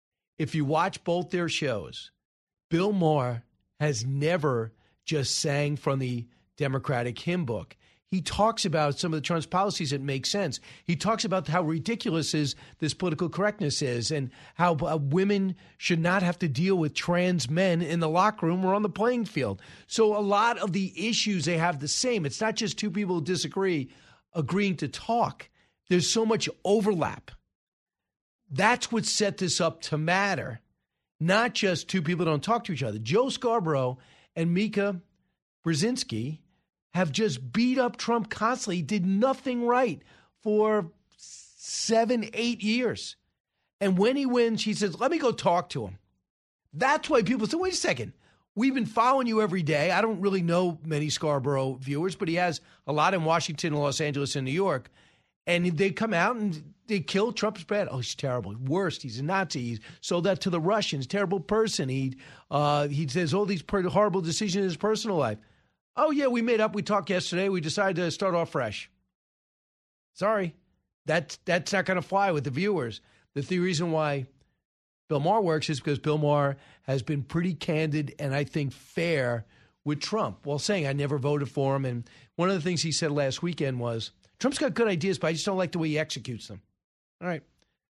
if you watch both their shows, Bill Maher has never just sang from the Democratic hymn book. He talks about some of the Trump's policies that make sense. He talks about how ridiculous is this political correctness is, and how uh, women should not have to deal with trans men in the locker room or on the playing field. So a lot of the issues they have the same. It's not just two people who disagree agreeing to talk. There's so much overlap. That's what set this up to matter, not just two people who don't talk to each other. Joe Scarborough and Mika Brzezinski have just beat up Trump constantly. He did nothing right for seven, eight years. And when he wins, he says, let me go talk to him. That's why people say, wait a second. We've been following you every day. I don't really know many Scarborough viewers, but he has a lot in Washington, Los Angeles, and New York. And they come out and they kill Trump's bad. Oh, he's terrible. Worst. He's a Nazi. He sold that to the Russians. Terrible person. He uh, he says all these horrible decisions in his personal life. Oh, yeah, we made up. We talked yesterday. We decided to start off fresh. Sorry. That's, that's not going to fly with the viewers. The, the reason why Bill Maher works is because Bill Maher has been pretty candid and I think fair with Trump while saying I never voted for him. And one of the things he said last weekend was, Trump's got good ideas, but I just don't like the way he executes them. All right.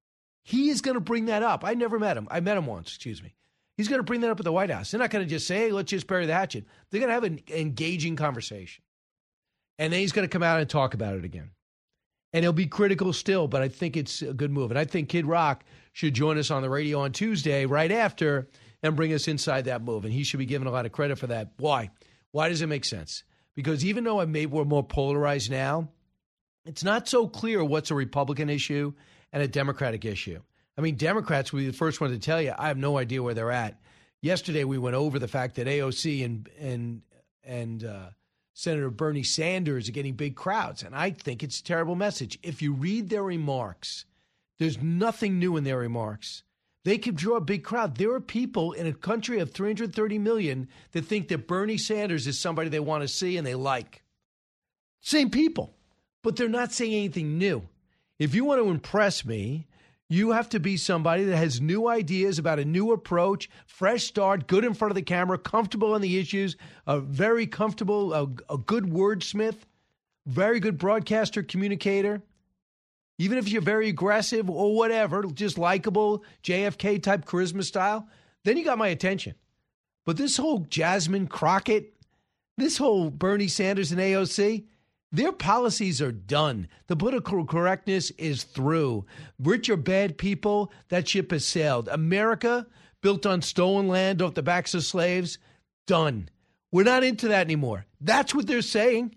He is going to bring that up. I never met him. I met him once, excuse me. He's going to bring that up at the White House. They're not going to just say, hey, let's just bury the hatchet. They're going to have an engaging conversation. And then he's going to come out and talk about it again. And he'll be critical still, but I think it's a good move. And I think Kid Rock should join us on the radio on Tuesday right after and bring us inside that move. And he should be given a lot of credit for that. Why? Why does it make sense? Because even though maybe we're more polarized now, it's not so clear what's a Republican issue and a Democratic issue. I mean, Democrats will be the first one to tell you, I have no idea where they're at. Yesterday, we went over the fact that A O C and and and uh, Senator Bernie Sanders are getting big crowds, and I think it's a terrible message. If you read their remarks, there's nothing new in their remarks. They could draw a big crowd. There are people in a country of three hundred thirty million that think that Bernie Sanders is somebody they want to see and they like. Same people, but they're not saying anything new. If you want to impress me, you have to be somebody that has new ideas about a new approach, fresh start, good in front of the camera, comfortable on the issues, a very comfortable, a, a good wordsmith, very good broadcaster, communicator. Even if you're very aggressive or whatever, just likable, J F K-type charisma style, then you got my attention. But this whole Jasmine Crockett, this whole Bernie Sanders and A O C, their policies are done. The political correctness is through. Rich or bad people, that ship has sailed. America, built on stolen land off the backs of slaves, done. We're not into that anymore. That's what they're saying.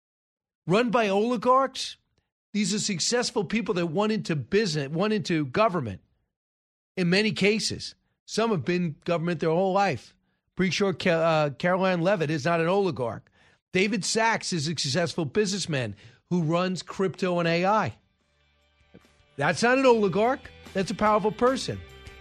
Run by oligarchs. These are successful people that went into business, went into government. In many cases, some have been government their whole life. Pretty sure uh, Caroline Levitt is not an oligarch. David Sachs is a successful businessman who runs crypto and A I. That's not an oligarch. That's a powerful person.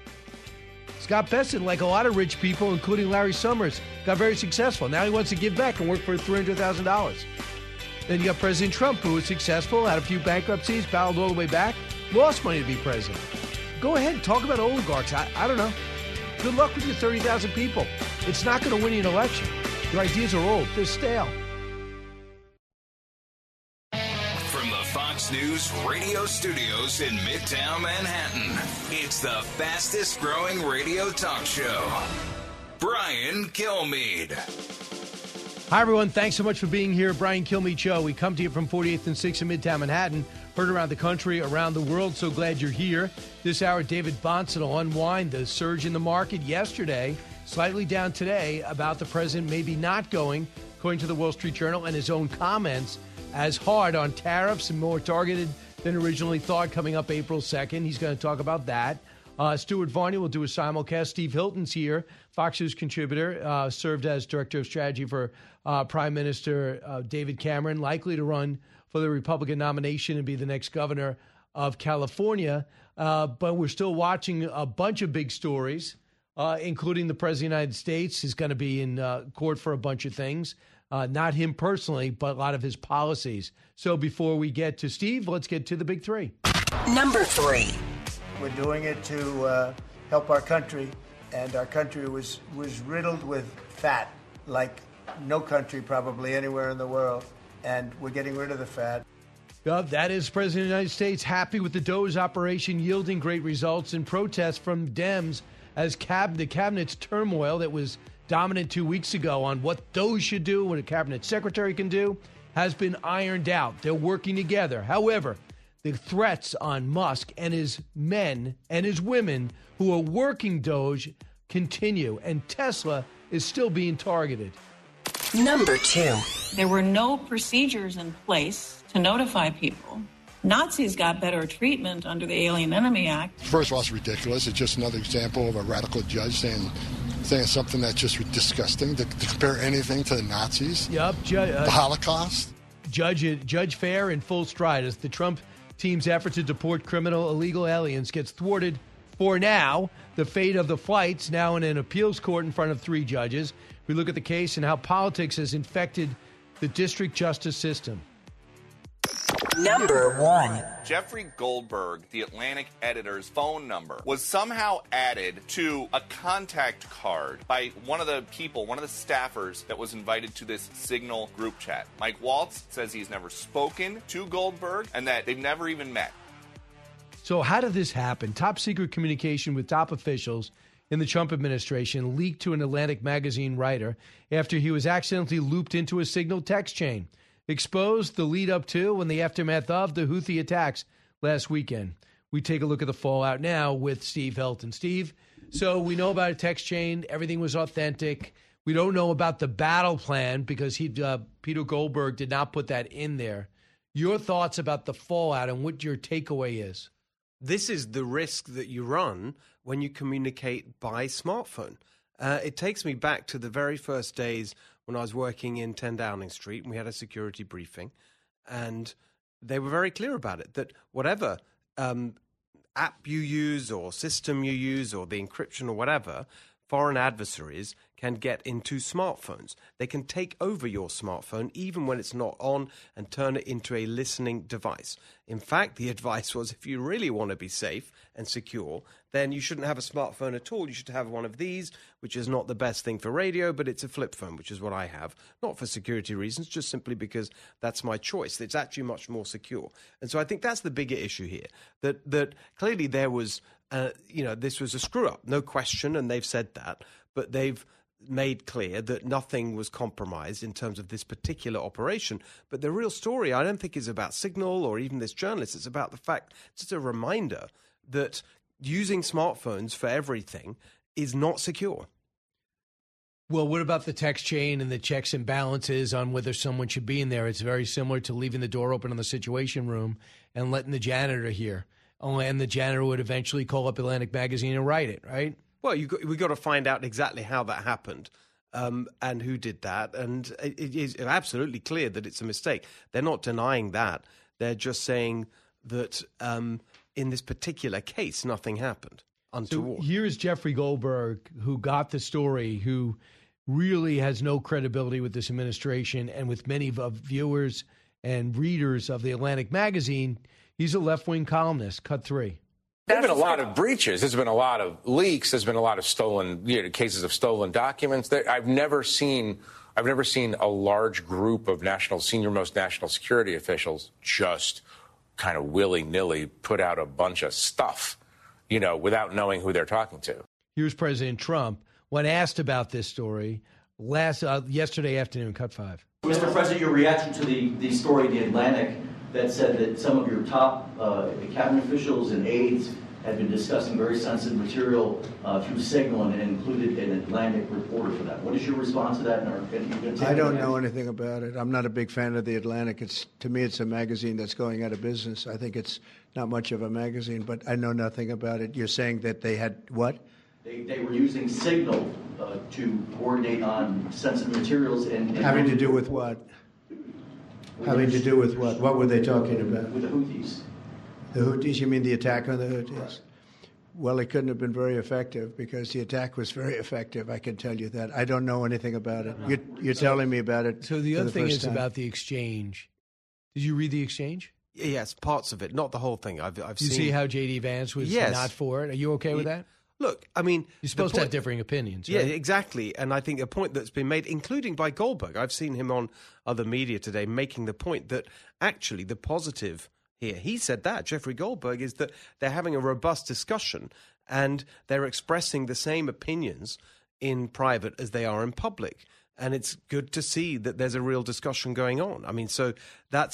Scott Bessent, like a lot of rich people, including Larry Summers, got very successful. Now he wants to give back and work for three hundred thousand dollars. Then you got President Trump, who was successful, had a few bankruptcies, battled all the way back, lost money to be president. Go ahead, talk about oligarchs. I, I don't know. Good luck with your thirty thousand people. It's not going to win you an election. Your ideas are old. They're stale. From the Fox News radio studios in Midtown Manhattan, it's the fastest growing radio talk show. Brian Kilmeade. Hi, everyone. Thanks so much for being here. Brian Kilmeade Show. We come to you from forty-eighth and sixth in Midtown Manhattan. Heard around the country, around the world. So glad you're here. This hour, David Bahnsen will unwind the surge in the market yesterday. Slightly down today about the president maybe not going, according to the Wall Street Journal, and his own comments as hard on tariffs and more targeted than originally thought coming up April second. He's going to talk about that. Uh, Stuart Varney will do a simulcast. Steve Hilton's here, Fox News contributor, uh, served as director of strategy for uh, Prime Minister uh, David Cameron, likely to run for the Republican nomination and be the next governor of California. Uh, but we're still watching a bunch of big stories. Uh, including the President of the United States, is going to be in uh, court for a bunch of things. Uh, not him personally, but a lot of his policies. So before we get to Steve, let's get to the big three. Number three. We're doing it to uh, help our country, and our country was, was riddled with fat, like no country probably anywhere in the world, and we're getting rid of the fat. Uh, that is President of the United States happy with the DOGE operation yielding great results in protests from Dems as cab- the cabinet's turmoil that was dominant two weeks ago on what DOGE should do, what a cabinet secretary can do, has been ironed out. They're working together. However, the threats on Musk and his men and his women who are working Doge continue, and Tesla is still being targeted. Number two. There were no procedures in place to notify people. Nazis got better treatment under the Alien Enemy Act. First of all, it's ridiculous. It's just another example of a radical judge saying saying something that's just disgusting, to, to compare anything to the Nazis. Yep. Ju- uh, the Holocaust. Judge, Judge Fair in full stride as the Trump team's effort to deport criminal illegal aliens gets thwarted for now. The fate of the flights now in an appeals court in front of three judges. We look at the case and how politics has infected the district justice system. Number one. Jeffrey Goldberg, the Atlantic editor's phone number, was somehow added to a contact card by one of the people, one of the staffers that was invited to this Signal group chat. Mike Waltz says he's never spoken to Goldberg and that they've never even met. So how did this happen? Top secret communication with top officials in the Trump administration leaked to an Atlantic magazine writer after he was accidentally looped into a Signal text chain. Exposed the lead up to and the aftermath of the Houthi attacks last weekend. We take a look at the fallout now with Steve Helton. Steve, so we know about a text chain. Everything was authentic. We don't know about the battle plan because he, uh, Peter Goldberg did not put that in there. Your thoughts about the fallout and what your takeaway is? This is the risk that you run when you communicate by smartphone. Uh, it takes me back to the very first days when I was working in ten Downing Street, and we had a security briefing, and they were very clear about it, that whatever um, app you use or system you use or the encryption or whatever, foreign adversaries can get into smartphones. They can take over your smartphone even when it's not on and turn it into a listening device. In fact, the advice was if you really want to be safe and secure, then you shouldn't have a smartphone at all. You should have one of these, which is not the best thing for radio, but it's a flip phone, which is what I have. Not for security reasons, just simply because that's my choice. It's actually much more secure. And so I think that's the bigger issue here, that that clearly there was, uh, you know, this was a screw-up, no question, and they've said that, but they've made clear that nothing was compromised in terms of this particular operation. But the real story, I don't think, is about Signal or even this journalist. It's about the fact, just a reminder that using smartphones for everything is not secure. Well, what about the text chain and the checks and balances on whether someone should be in there? It's very similar to leaving the door open in the Situation Room and letting the janitor hear. Oh, and the janitor would eventually call up Atlantic Magazine and write it, right? Well, you got, we got to find out exactly how that happened um, and who did that. And it, it is absolutely clear that it's a mistake. They're not denying that. They're just saying that um, in this particular case, nothing happened untoward. So here's Jeffrey Goldberg, who got the story, who really has no credibility with this administration and with many of viewers and readers of the Atlantic Magazine. He's a left-wing columnist. Cut three. There have been a lot of breaches. There's been a lot of leaks. There's been a lot of stolen, you know, cases of stolen documents. There, I've never seen, I've never seen a large group of national, senior-most national security officials just kind of willy-nilly put out a bunch of stuff, you know, without knowing who they're talking to. Here's President Trump when asked about this story last uh, yesterday afternoon. Cut five. Mister President, your reaction to the, the story in The Atlantic that said that some of your top uh, cabinet officials and aides had been discussing very sensitive material uh, through Signal and included an Atlantic reporter for that. What is your response to that? And are, and you I don't know anything about it. I'm not a big fan of The Atlantic. It's to me, it's a magazine that's going out of business. I think it's not much of a magazine, but I know nothing about it. You're saying that they had what? They, they were using Signal uh, to coordinate on sensitive materials and, and having to do with what? Having to do with what? What were they talking about? With the Houthis. The Houthis? You mean the attack on the Houthis? Right. Well, it couldn't have been very effective because the attack was very effective. I can tell you that. I don't know anything about it. You're, you're so, telling me about it. So the other the thing is time. about the exchange. Did you read the exchange? Yes, parts of it, not the whole thing. I've, I've Did you seen. see how J D Vance was yes. not for it? Are you okay with that? Look, I mean, you're supposed point, to have differing opinions. Right? Yeah, exactly. And I think a point that's been made, including by Goldberg, I've seen him on other media today making the point that actually the positive here, he said that, Jeffrey Goldberg, is that they're having a robust discussion and they're expressing the same opinions in private as they are in public. And it's good to see that there's a real discussion going on. I mean, so that's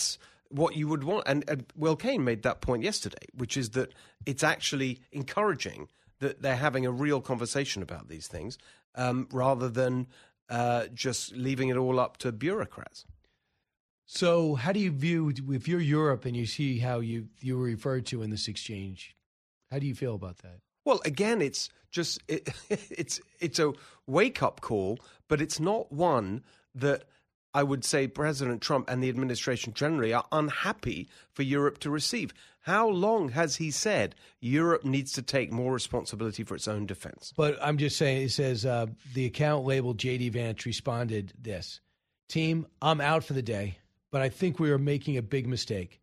what you would want, and, and Will Cain made that point yesterday, which is that it's actually encouraging that they're having a real conversation about these things um, rather than uh, just leaving it all up to bureaucrats. So how do you view, if you're Europe and you see how you, you were referred to in this exchange, how do you feel about that? Well, again, it's just it, it's it's a wake-up call, but it's not one that I would say President Trump and the administration generally are unhappy for Europe to receive. How long has he said Europe needs to take more responsibility for its own defense? But I'm just saying, it says uh, the account labeled J D Vance responded this, "Team, I'm out for the day, but I think we are making a big mistake."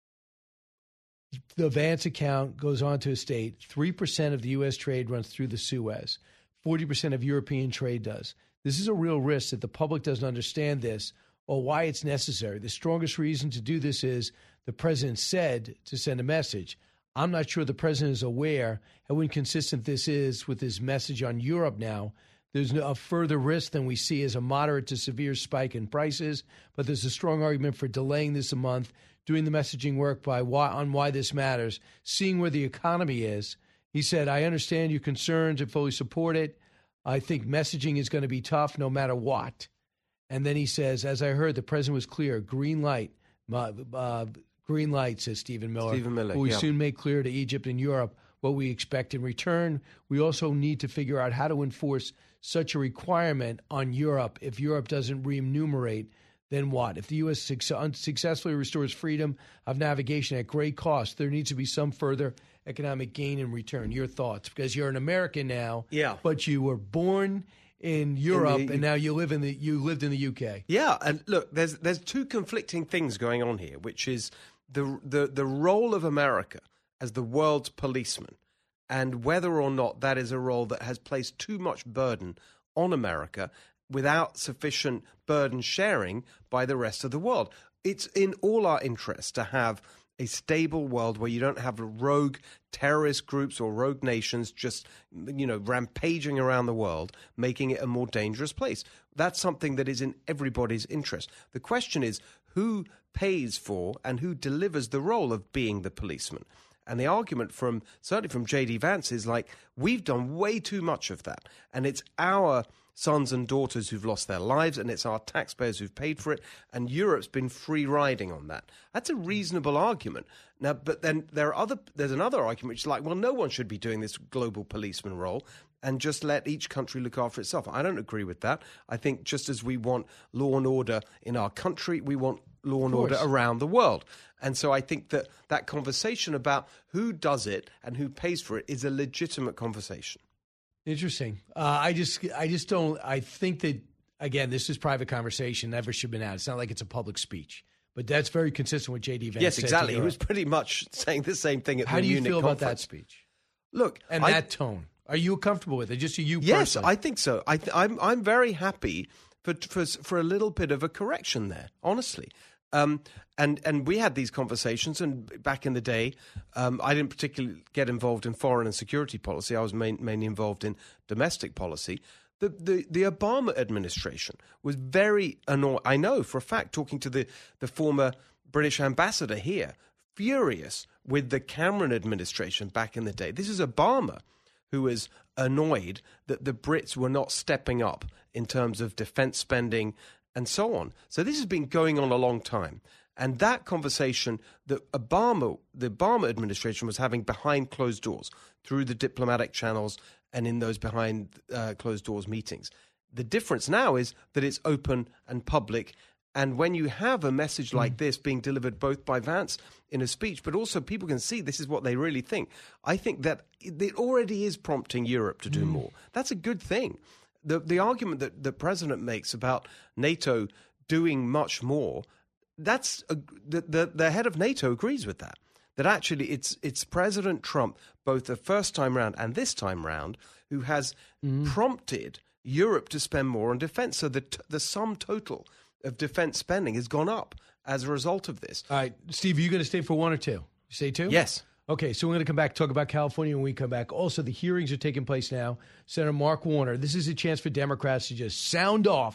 The Vance account goes on to state three percent of the U S trade runs through the Suez. forty percent of European trade does. This is a real risk that the public doesn't understand this or why it's necessary. The strongest reason to do this is the president said to send a message. I'm not sure the president is aware how inconsistent this is with his message on Europe now. There's no, a further risk than we see as a moderate to severe spike in prices, but there's a strong argument for delaying this a month, doing the messaging work by why, on why this matters, seeing where the economy is. He said, I understand your concerns and fully support it. I think messaging is going to be tough no matter what. And then he says, as I heard, the president was clear, green light, uh, uh, green light, says Stephen Miller. Stephen Miller, We yeah. soon make clear to Egypt and Europe what we expect in return. We also need to figure out how to enforce such a requirement on Europe. If Europe doesn't remunerate, then what? If the U S successfully restores freedom of navigation at great cost, there needs to be some further economic gain in return. Your thoughts? Because you're an American now, yeah. but you were born in Europe in the, and now you live in the you lived in the U K. Yeah, and look, there's there's two conflicting things going on here, which is the the the role of America as the world's policeman, and whether or not that is a role that has placed too much burden on America without sufficient burden sharing by the rest of the world. It's in all our interest to have a stable world where you don't have rogue terrorist groups or rogue nations just, you know, rampaging around the world, making it a more dangerous place. That's something that is in everybody's interest. The question is who pays for and who delivers the role of being the policeman. And the argument from, certainly from J D Vance, is like, we've done way too much of that. And it's our sons and daughters who've lost their lives, and it's our taxpayers who've paid for it, and Europe's been free riding on that. That's a reasonable argument. Now, but then there are other. There's another argument which is like, well, no one should be doing this global policeman role and just let each country look after itself. I don't agree with that. I think just as we want law and order in our country, we want law and order around the world. And so I think that that conversation about who does it and who pays for it is a legitimate conversation. Interesting. Uh, I just, I just don't. I think that, again, this is private conversation. Never should have been out. It's not like it's a public speech, but that's very consistent with J D Vance. Yes, said exactly. to He was pretty much saying the same thing at How the do you Munich feel conference. about that speech? Look, and I, that tone. Are you comfortable with it? Just so you yes, personally? I think so. I th- I'm I'm very happy for for for a little bit of a correction there. Honestly. Um, and and we had these conversations, and back in the day, um, I didn't particularly get involved in foreign and security policy. I was main, mainly involved in domestic policy. The, the the Obama administration was very annoyed. I know for a fact, talking to the, the former British ambassador here, furious with the Cameron administration back in the day. This is Obama who was annoyed that the Brits were not stepping up in terms of defense spending and so on. So this has been going on a long time. And that conversation that Obama, the Obama administration was having behind closed doors through the diplomatic channels and in those behind uh, closed doors meetings. The difference now is that it's open and public. And when you have a message like this being delivered both by Vance in a speech, but also people can see this is what they really think, I think that it already is prompting Europe to do mm. more. That's a good thing. The the argument that the president makes about NATO doing much more, that's a, the, the the head of NATO agrees with that. That actually it's it's President Trump, both the first time round and this time round, who has mm. prompted Europe to spend more on defense. So the the sum total of defense spending has gone up as a result of this. All right, Steve, are you going to stay for one or two? You say two? Yes. Okay, so we're going to come back, talk about California when we come back. Also, the hearings are taking place now. Senator Mark Warner, this is a chance for Democrats to just sound off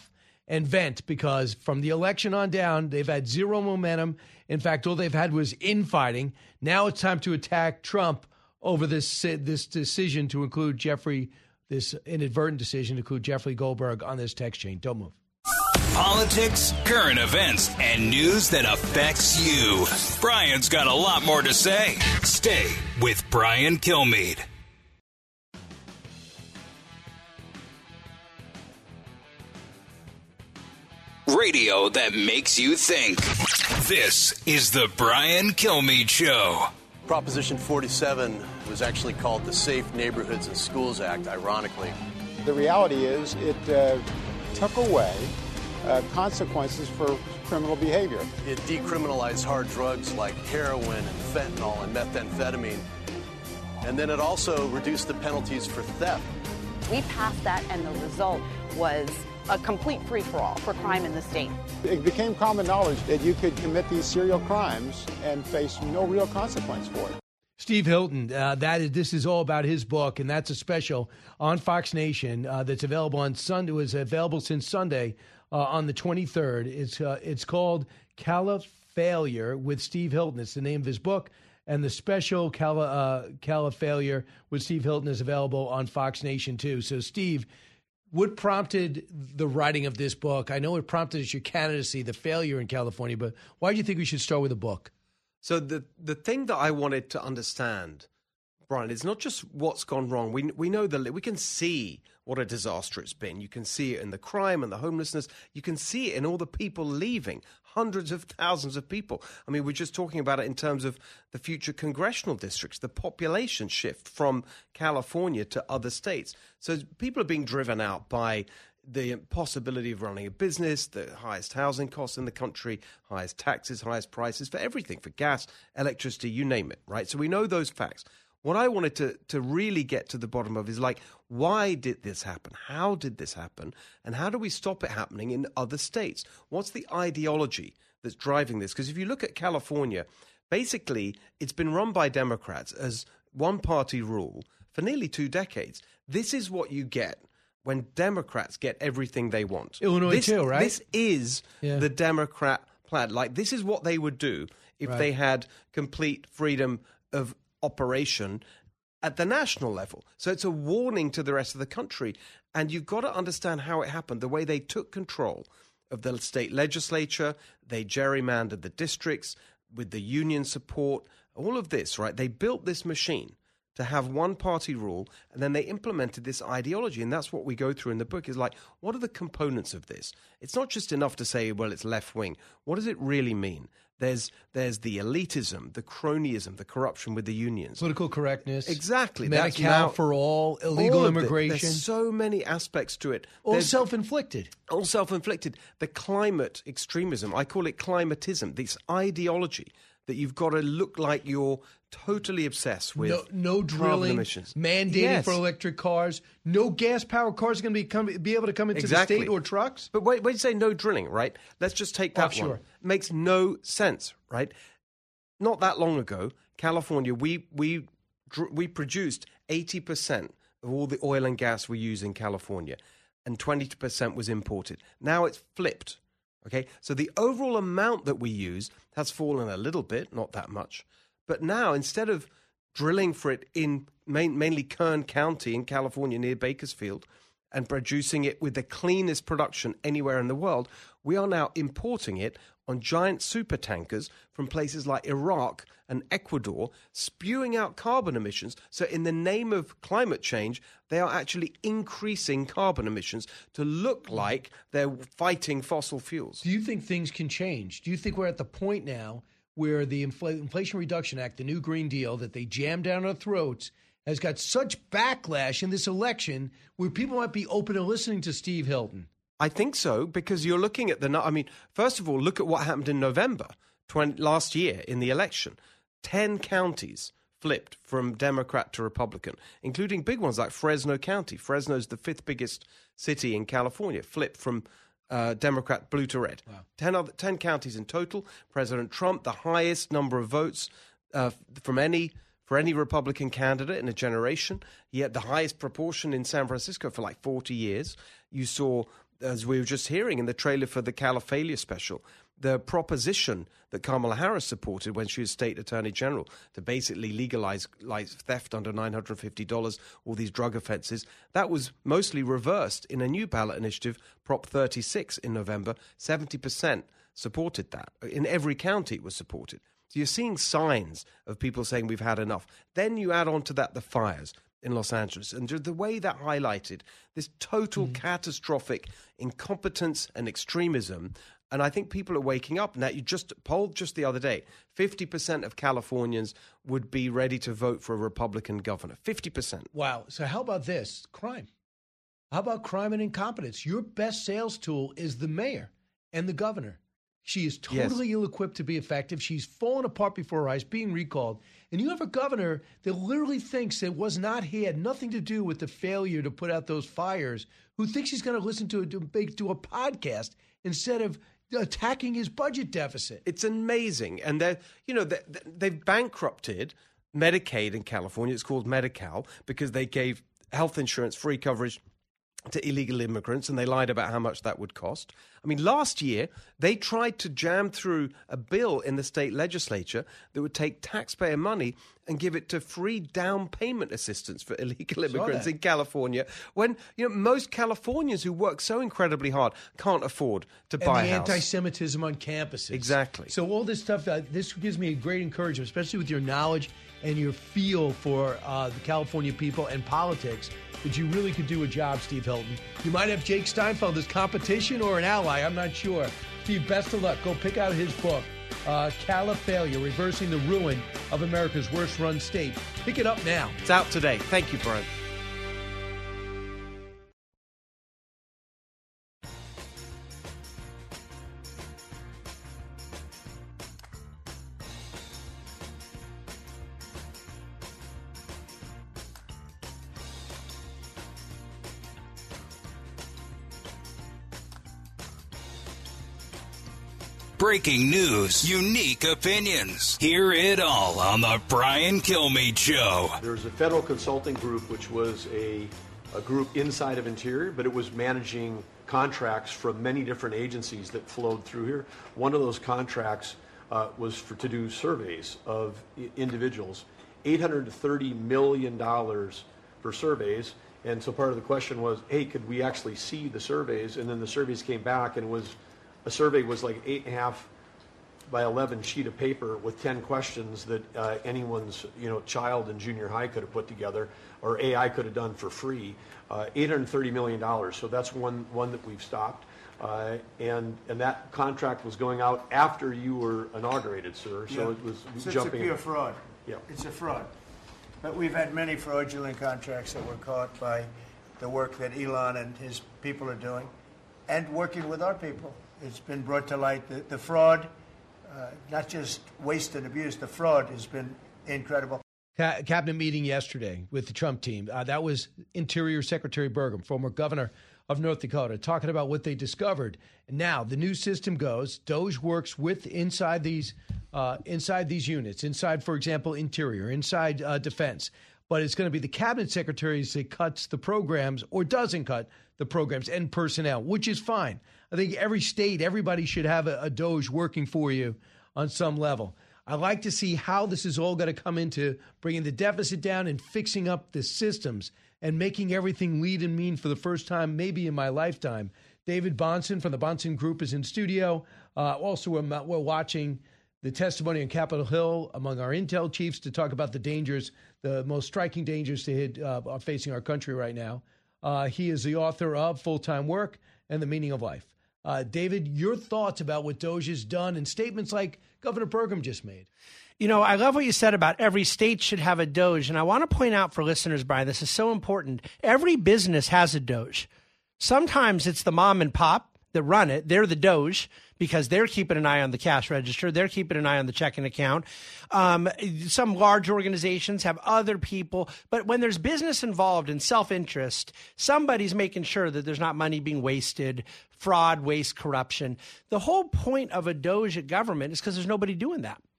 and vent, because from the election on down, they've had zero momentum. In fact, all they've had was infighting. Now it's time to attack Trump over this this decision to include Jeffrey, this inadvertent decision to include Jeffrey Goldberg on this text chain. Don't move. Politics, current events, and news that affects you. Brian's got a lot more to say. Stay with Brian Kilmeade. Radio that makes you think. This is the Brian Kilmeade Show. Proposition forty-seven was actually called the Safe Neighborhoods and Schools Act, ironically. The reality is it uh, took away uh, consequences for criminal behavior. It decriminalized hard drugs like heroin and fentanyl and methamphetamine. And then it also reduced the penalties for theft. We passed that, and the result was a complete free-for-all for crime in the state. It became common knowledge that you could commit these serial crimes and face no real consequence for it. Steve Hilton, uh, that is, this is all about his book, and that's a special on Fox Nation uh, that's available on Sunday. It was available since Sunday uh, on the twenty-third. It's uh, it's called Califailure with Steve Hilton. It's the name of his book, and the special Cali, uh, Califailure with Steve Hilton is available on Fox Nation too. So, Steve, what prompted the writing of this book? I know it prompted your candidacy, the failure in California, but why do you think we should start with a book? So the the thing that I wanted to understand, Brian, is not just what's gone wrong. We we know that we can see what a disaster it's been. You can see it in the crime and the homelessness. You can see it in all the people leaving, hundreds of thousands of people. I mean, we're just talking about it in terms of the future congressional districts, the population shift from California to other states. So people are being driven out by the possibility of running a business, the highest housing costs in the country, highest taxes, highest prices for everything, for gas, electricity, you name it, right? So we know those facts. What I wanted to, to really get to the bottom of is like, why did this happen? How did this happen? And how do we stop it happening in other states? What's the ideology that's driving this? Because if you look at California, basically it's been run by Democrats as one-party rule for nearly two decades. This is what you get when Democrats get everything they want. Illinois this, too, right? This is yeah. the Democrat plan. Like, this is what they would do if right. they had complete freedom of operation at the national level. So it's a warning to the rest of the country. And you've got to understand how it happened, the way they took control of the state legislature, they gerrymandered the districts with the union support, all of this, right? They built this machine to have one-party rule, and then they implemented this ideology, and that's what we go through in the book, is like, what are the components of this? It's not just enough to say, well, it's left-wing. What does it really mean? There's there's the elitism, the cronyism, the corruption with the unions. Political correctness. Exactly. Medi-Cal for all, illegal all immigration. There's so many aspects to it. All There's, self-inflicted. All self-inflicted. The climate extremism, I call it climatism, this ideology that you've got to look like you're totally obsessed with no, no drilling, emissions. Mandating yes. for electric cars. No gas-powered cars are going to be come, be able to come into exactly. the state or trucks. But wait, when you say no drilling, right? Let's just take that Offshore. one. It makes no sense, right? Not that long ago, California, we we we produced eighty percent of all the oil and gas we use in California, and twenty percent was imported. Now it's flipped. Okay, so the overall amount that we use has fallen a little bit, not that much. But now, instead of drilling for it in main, mainly Kern County in California near Bakersfield and producing it with the cleanest production anywhere in the world, we are now importing it on giant super tankers from places like Iraq and Ecuador, spewing out carbon emissions. So in the name of climate change, they are actually increasing carbon emissions to look like they're fighting fossil fuels. Do you think things can change? Do you think we're at the point now where the Infl- Inflation Reduction Act, the new Green Deal that they jammed down our throats, has got such backlash in this election where people might be open to listening to Steve Hilton? I think so, because you're looking at the... I mean, first of all, look at what happened in November twenty, last year in the election. Ten counties flipped from Democrat to Republican, including big ones like Fresno County. Fresno's the fifth biggest city in California, flipped from uh, Democrat blue to red. Wow. Ten, other, ten counties in total. President Trump, the highest number of votes uh, from any... for any Republican candidate in a generation. He had the highest proportion in San Francisco for like forty years. You saw as we were just hearing in the trailer for the Califalia special, the proposition that Kamala Harris supported when she was state attorney general to basically legalize like, theft under nine hundred fifty dollars, all these drug offenses, that was mostly reversed in a new ballot initiative, Prop thirty-six in November. seventy percent supported that. In every county it was supported. So you're seeing signs of people saying we've had enough. Then you add on to that the fires in Los Angeles, and the way that highlighted this total mm. catastrophic incompetence and extremism. And I think people are waking up now. You just polled just the other day, fifty percent of Californians would be ready to vote for a Republican governor. fifty percent. Wow. So how about this? Crime. How about crime and incompetence? Your best sales tool is the mayor and the governor. She is totally yes. ill-equipped to be effective. She's fallen apart before her eyes, being recalled. And you have a governor that literally thinks it was not, he had nothing to do with the failure to put out those fires, who thinks he's going to listen to a, to a podcast instead of attacking his budget deficit. It's amazing. And they're, you know, they, they've bankrupted Medicaid in California. It's called Medi-Cal because they gave health insurance free coverage to illegal immigrants, and they lied about how much that would cost. I mean, last year, they tried to jam through a bill in the state legislature that would take taxpayer money and give it to free down payment assistance for illegal immigrants in California, when, you know, most Californians who work so incredibly hard can't afford to buy and the a house. Anti-Semitism on campuses. Exactly. So all this stuff, uh, this gives me a great encouragement, especially with your knowledge and your feel for uh, the California people and politics, that you really could do a job, Steve Hilton. You might have Jake Steinfeld as competition or an ally. I'm not sure. Steve, best of luck. Go pick out his book, uh, Califalia, Reversing the Ruin of America's Worst Run State. Pick it up now. It's out today. Thank you, Brian. Breaking news, unique opinions. Hear it all on the Brian Kilmeade Show. There's a federal consulting group, which was a, a group inside of Interior, but it was managing contracts from many different agencies that flowed through here. One of those contracts uh, was for to do surveys of I- individuals, eight hundred thirty million dollars for surveys. And so part of the question was, hey, could we actually see the surveys? And then the surveys came back, and it was a survey was like eight and a half by eleven sheet of paper with ten questions that uh, anyone's you know child in junior high could have put together, or A I could have done for free. Uh, eight hundred thirty million dollars. So that's one one that we've stopped, uh, and and that contract was going out after you were inaugurated, sir. So yeah. it was so jumping. It's a pure fraud. Yeah, it's a fraud. But we've had many fraudulent contracts that were caught by the work that Elon and his people are doing, and working with our people. It's been brought to light. The, the fraud, uh, not just waste and abuse, the fraud has been incredible. Ca- cabinet meeting yesterday with the Trump team. Uh, that was Interior Secretary Burgum, former governor of North Dakota, talking about what they discovered. And now the new system goes. DOGE works with inside these uh, inside these units, inside, for example, Interior, inside uh, Defense. But it's going to be the cabinet secretaries that cuts the programs or doesn't cut the programs and personnel, which is fine. I think every state, everybody should have a, a DOGE working for you on some level. I'd like to see how this is all going to come into bringing the deficit down and fixing up the systems and making everything lead and mean for the first time, maybe in my lifetime. David Bahnsen from the Bahnsen Group is in studio. Uh, also, we're, we're watching the testimony on Capitol Hill among our intel chiefs to talk about the dangers, the most striking dangers to hit, uh, are facing our country right now. Uh, he is the author of Full-Time Work and the Meaning of Life. Uh, David, your thoughts about what DOGE has done and statements like Governor Burgum just made. You know, I love what you said about every state should have a DOGE. And I want to point out for listeners, Brian, this is so important. Every business has a DOGE. Sometimes it's the mom and pop that run it. They're the DOGE because they're keeping an eye on the cash register. They're keeping an eye on the checking account. Um, some large organizations have other people. But when there's business involved in self-interest, somebody's making sure that there's not money being wasted, fraud, waste, corruption. The whole point of a DOGE at government is because there's nobody doing that.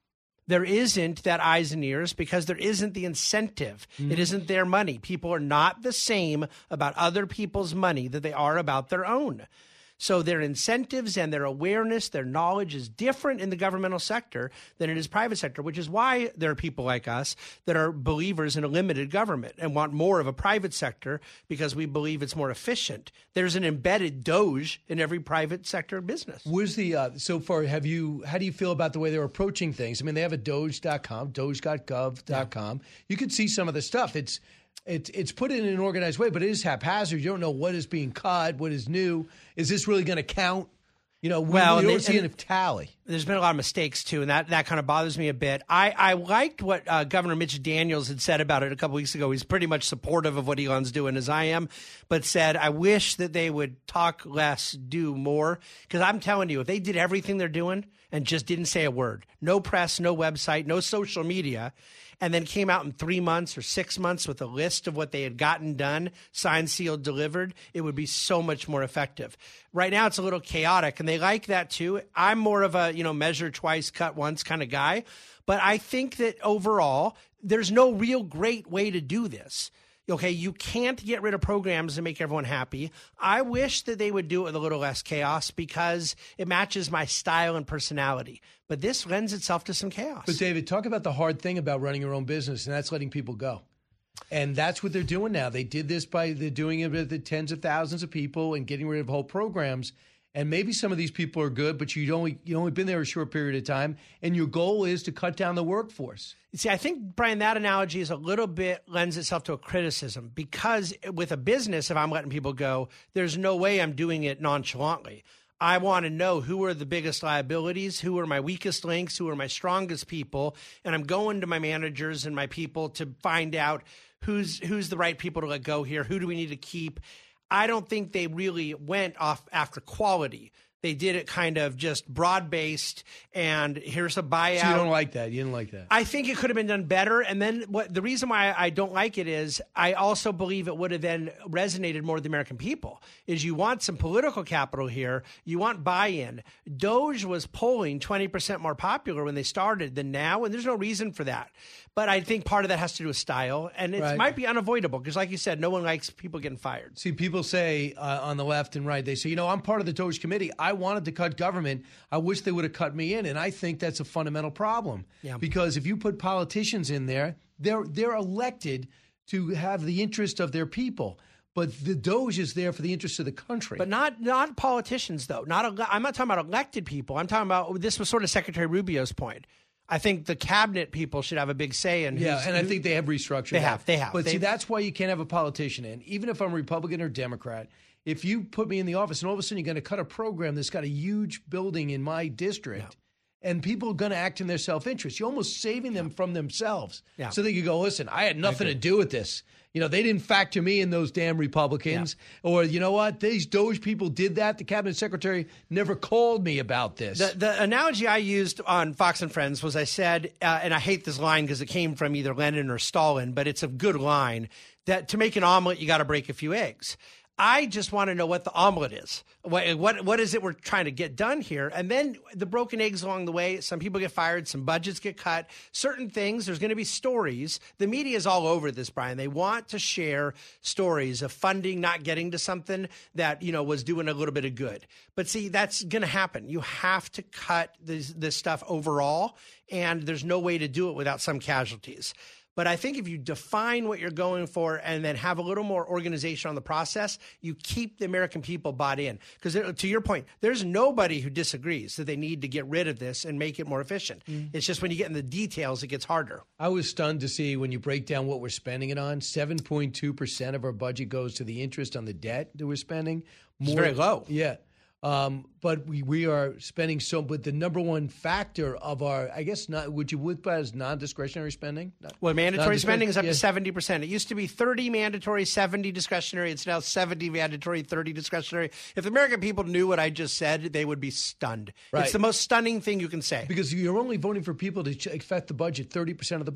There isn't that eyes and ears because there isn't the incentive. Mm-hmm. It isn't their money. People are not the same about other people's money that they are about their own. So their incentives and their awareness, their knowledge is different in the governmental sector than it is private sector, which is why there are people like us that are believers in a limited government and want more of a private sector because we believe it's more efficient. There's an embedded Doge in every private sector business. Where's the uh, so far? Have you? How do you feel about the way they're approaching things? I mean, they have a Doge dot com, Doge dot gov dot com. Yeah. You can see some of the stuff. It's It's it's put in an organized way, but it is haphazard. You don't know what is being cut, what is new. Is this really going to count? You know, we, well, we don't and, see and a tally. There's been a lot of mistakes, too, and that, that kind of bothers me a bit. I, I liked what uh, Governor Mitch Daniels had said about it a couple weeks ago. He's pretty much supportive of what Elon's doing, as I am, but said, I wish that they would talk less, do more. Because I'm telling you, if they did everything they're doing and just didn't say a word, no press, no website, no social media, and then came out in three months or six months with a list of what they had gotten done, signed, sealed, delivered, it would be so much more effective. Right now, it's a little chaotic, and they like that too. I'm more of a, you know, measure twice, cut once kind of guy. But I think that overall, there's no real great way to do this. Okay, you can't get rid of programs and make everyone happy. I wish that they would do it with a little less chaos because it matches my style and personality. But this lends itself to some chaos. But David, talk about the hard thing about running your own business, and that's letting people go. And that's what they're doing now. They did this by they're doing it with the tens of thousands of people and getting rid of whole programs. And maybe some of these people are good, but you only you only been there a short period of time, and your goal is to cut down the workforce. See, I think, Brian, that analogy is a little bit lends itself to a criticism because with a business, if I'm letting people go, there's no way I'm doing it nonchalantly. I want to know who are the biggest liabilities, who are my weakest links, who are my strongest people, and I'm going to my managers and my people to find out who's who's the right people to let go here, who do we need to keep. I don't think they really went off after quality. They did it kind of just broad-based, and here's a buyout. So you don't like that? You didn't like that? I think it could have been done better. And then what the reason why I don't like it is I also believe it would have then resonated more with the American people, is you want some political capital here. You want buy-in. Doge was polling twenty percent more popular when they started than now, and there's no reason for that. But I think part of that has to do with style, and it Right. might be unavoidable because, like you said, no one likes people getting fired. See, people say uh, on the left and right, they say, you know, I'm part of the Doge committee. I wanted to cut government. I wish they would have cut me in. And I think that's a fundamental problem. Yeah. Because if you put politicians in there, they're they're elected to have the interest of their people. But the Doge is there for the interest of the country. But not not politicians, though. Not ele- I'm not talking about elected people. I'm talking about, this was sort of Secretary Rubio's point. I think the cabinet people should have a big say in. Yeah, who's, and I who, think they have restructured. They that. have. They have. But they, see, that's why you can't have a politician in. Even if I'm Republican or Democrat, if you put me in the office and all of a sudden you're going to cut a program that's got a huge building in my district, yeah. and people are going to act in their self-interest, you're almost saving them from themselves. Yeah. So they could go, listen, I had nothing to do with this. You know, they didn't factor me in, those damn Republicans. Yeah. Or, you know what, these Doge people did that. The cabinet secretary never called me about this. The, the analogy I used on Fox and Friends was I said, uh, and I hate this line because it came from either Lenin or Stalin, but it's a good line, that to make an omelet, you got to break a few eggs. I just want to know what the omelet is. What, what what is it we're trying to get done here? And then the broken eggs along the way, some people get fired, some budgets get cut, certain things, there's going to be stories. The media is all over this, Brian. They want to share stories of funding not getting to something that, you know, was doing a little bit of good. But see, that's going to happen. You have to cut this, this stuff overall, and there's no way to do it without some casualties. But I think if you define what you're going for and then have a little more organization on the process, you keep the American people bought in. Because to your point, there's nobody who disagrees that they need to get rid of this and make it more efficient. Mm. It's just when you get in the details, it gets harder. I was stunned to see when you break down what we're spending it on, seven point two percent of our budget goes to the interest on the debt that we're spending. More, it's very low. Yeah. Um, but we, we are spending so, but the number one factor of our, I guess, not, would you would put as non-discretionary spending? Not, well, mandatory spending is up yeah. to seventy percent. It used to be thirty mandatory, seventy discretionary. It's now seventy mandatory, thirty discretionary. If the American people knew what I just said, they would be stunned. Right. It's the most stunning thing you can say. Because you're only voting for people to affect the budget, thirty percent of the budget.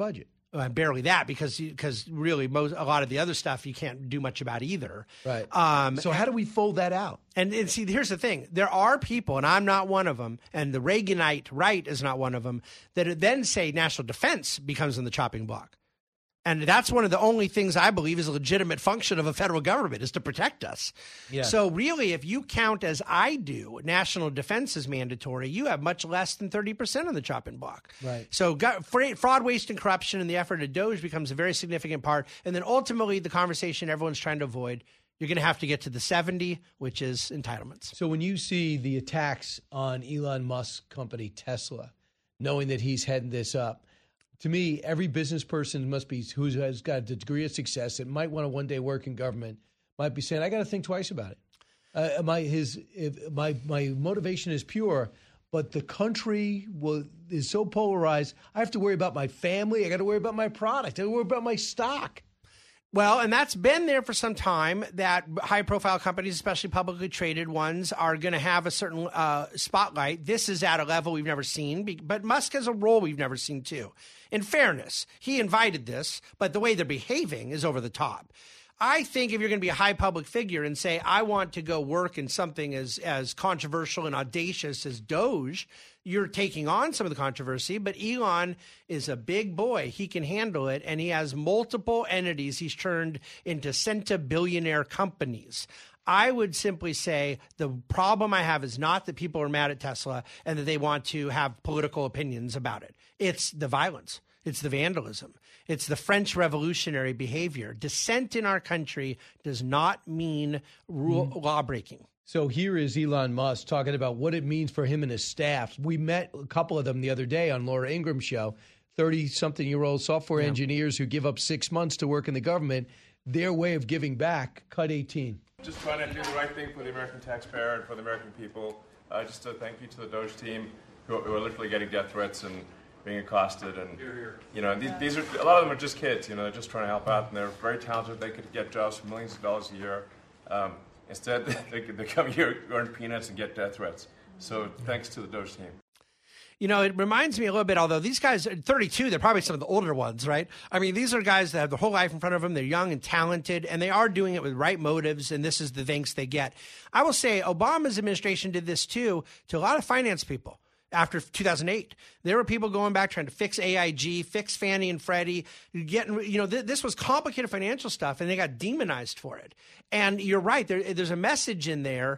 Uh, barely that, because because really most a lot of the other stuff you can't do much about either. Right. Um, so how do we fold that out? And, and see, here's the thing: there are people, and I'm not one of them, and the Reaganite right is not one of them, that then say national defense becomes in the chopping block. And that's one of the only things I believe is a legitimate function of a federal government, is to protect us. Yeah. So really, if you count, as I do, national defense is mandatory, you have much less than thirty percent of the chopping block. Right. So got, fraud, waste, and corruption in the effort of DOGE becomes a very significant part. And then ultimately, the conversation everyone's trying to avoid, you're going to have to get to the seventy, which is entitlements. So when you see the attacks on Elon Musk's company, Tesla, knowing that he's heading this up, to me, every business person must be who has got a degree of success that might want to one day work in government might be saying, "I got to think twice about it." Uh, my his if, my my motivation is pure, but the country will, is so polarized. I have to worry about my family. I got to worry about my product. I got to worry about my stock. Well, and that's been there for some time, that high-profile companies, especially publicly traded ones, are going to have a certain uh, spotlight. This is at a level we've never seen, but Musk has a role we've never seen, too. In fairness, he invited this, but the way they're behaving is over the top. I think if you're going to be a high public figure and say, I want to go work in something as, as controversial and audacious as Doge, you're taking on some of the controversy, but Elon is a big boy. He can handle it, and he has multiple entities he's turned into centibillionaire companies. I would simply say the problem I have is not that people are mad at Tesla and that they want to have political opinions about it. It's the violence. It's the vandalism. It's the French revolutionary behavior. Dissent in our country does not mean rule, mm. law breaking. So here is Elon Musk talking about what it means for him and his staff. We met a couple of them the other day on Laura Ingram's show, thirty-something-year-old software yeah. engineers who give up six months to work in the government. Their way of giving back, cut eighteen. Just trying to do the right thing for the American taxpayer and for the American people. Uh, just a thank you to the Doge team who, who are literally getting death threats and being accosted. And, you know, these, these are, a lot of them are just kids, you know, they're just trying to help out, and they're very talented. They could get jobs for millions of dollars a year. Um, instead, they, they come here, earn peanuts, and get death threats. So thanks to the Doge team. You know, it reminds me a little bit, although these guys are thirty-two, they're probably some of the older ones, right? I mean, these are guys that have their whole life in front of them. They're young and talented, and they are doing it with right motives, and this is the thanks they get. I will say Obama's administration did this, too, to a lot of finance people. After two thousand eight, there were people going back trying to fix A I G, fix Fannie and Freddie, getting, you know, th- this was complicated financial stuff, and they got demonized for it. And you're right, there, there's a message in there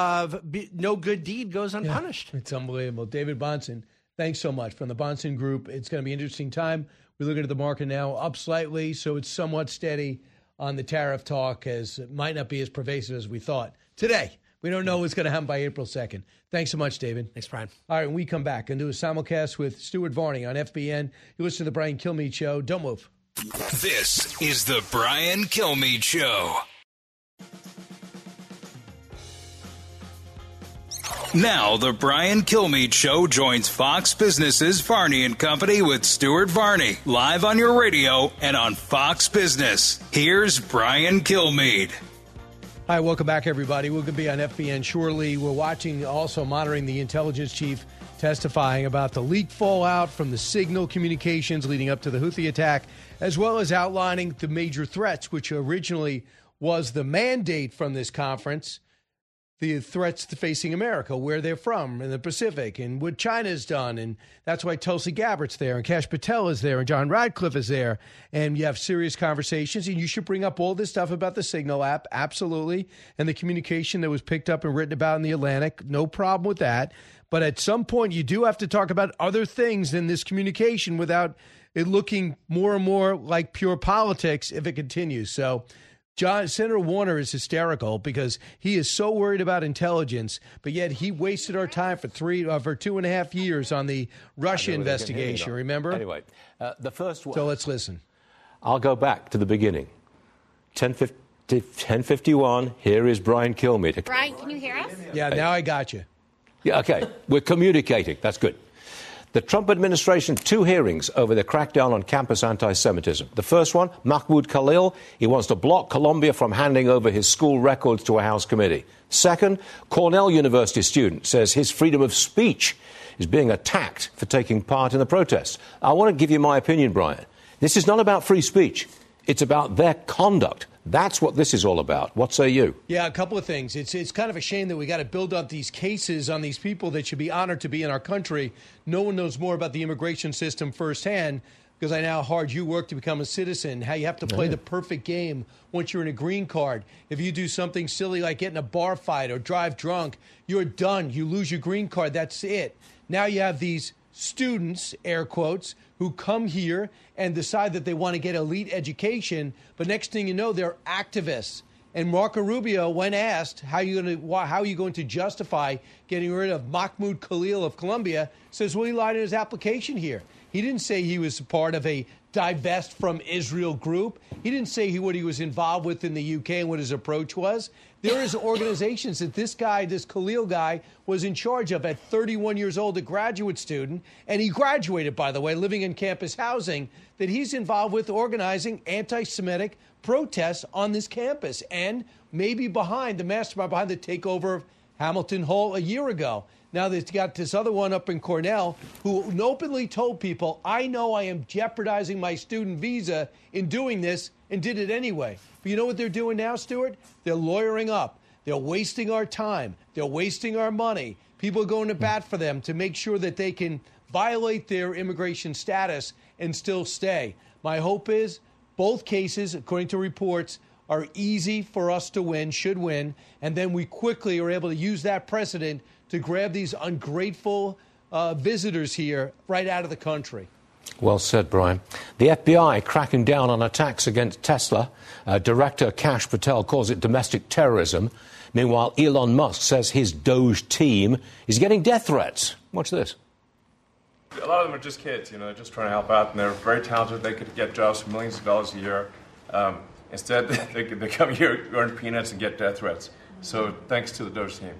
of be, no good deed goes unpunished. Yeah, it's unbelievable. David Bahnsen, thanks so much. From the Bahnsen Group, it's going to be an interesting time. We're looking at the market now up slightly, so it's somewhat steady on the tariff talk, as it might not be as pervasive as we thought. Today, we don't know what's going to happen by April second. Thanks so much, David. Thanks, Brian. All right, when we come back and do a simulcast with Stuart Varney on F B N, you listen to the Brian Kilmeade Show. Don't move. This is the Brian Kilmeade Show. Now, the Brian Kilmeade Show joins Fox Business's Varney and Company with Stuart Varney, live on your radio and on Fox Business. Here's Brian Kilmeade. Hi, welcome back, everybody. We're going to be on F B N shortly. We're watching, also monitoring the intelligence chief testifying about the leak fallout from the Signal communications leading up to the Houthi attack, as well as outlining the major threats, which originally was the mandate from this conference, the threats facing America, where they're from in the Pacific, and what China's done. And that's why Tulsi Gabbard's there, and Kash Patel is there, and John Radcliffe is there. And you have serious conversations, and you should bring up all this stuff about the Signal app, absolutely, and the communication that was picked up and written about in the Atlantic. No problem with that. But at some point, you do have to talk about other things than this communication without it looking more and more like pure politics if it continues. So John, Senator Warner is hysterical because he is so worried about intelligence, but yet he wasted our time for three, uh, for two and a half years on the Russia investigation. Remember? Anyway, uh, the first one. So let's listen. I'll go back to the beginning. ten fifty-one. Here is Brian Kilmeade. Brian, can you hear us? Yeah, now I got you. Yeah, okay. We're communicating. That's good. The Trump administration, two hearings over the crackdown on campus anti-Semitism. The first one, Mahmoud Khalil, he wants to block Columbia from handing over his school records to a House committee. Second, Cornell University student says his freedom of speech is being attacked for taking part in the protests. I want to give you my opinion, Brian. This is not about free speech. It's about their conduct. That's what this is all about. What say you? Yeah, a couple of things. It's it's kind of a shame that we got to build up these cases on these people that should be honored to be in our country. No one knows more about the immigration system firsthand, because I know how hard you work to become a citizen, how you have to play Yeah. the perfect game once you're in a green card. If you do something silly like get in a bar fight or drive drunk, you're done. You lose your green card. That's it. Now you have these students, air quotes, who come here and decide that they want to get elite education, but next thing you know, they're activists. And Marco Rubio, when asked how you going to how are you going to justify getting rid of Mahmoud Khalil of Colombia, says, well, he lied in his application here. He didn't say he was part of a divest from Israel group. He didn't say he, what he was involved with in the U K and what his approach was. There is organizations that this guy, this Khalil guy, was in charge of at thirty-one years old, a graduate student, and he graduated, by the way, living in campus housing, that he's involved with organizing anti-Semitic protests on this campus and maybe behind the mastermind behind the takeover of Hamilton Hall a year ago. Now they've got this other one up in Cornell who openly told people, I know I am jeopardizing my student visa in doing this, and did it anyway. But you know what they're doing now, Stuart? They're lawyering up. They're wasting our time. They're wasting our money. People are going to bat for them to make sure that they can violate their immigration status and still stay. My hope is both cases, according to reports, are easy for us to win, should win, and then we quickly are able to use that precedent to grab these ungrateful uh, visitors here right out of the country. Well said, Brian. The F B I cracking down on attacks against Tesla. Uh, Director Kash Patel calls it domestic terrorism. Meanwhile, Elon Musk says his Doge team is getting death threats. Watch this. A lot of them are just kids, you know, they're just trying to help out, and they're very talented. They could get jobs for millions of dollars a year. Um, instead, they, they come here, earn peanuts, and get death threats. So thanks to the Doge team.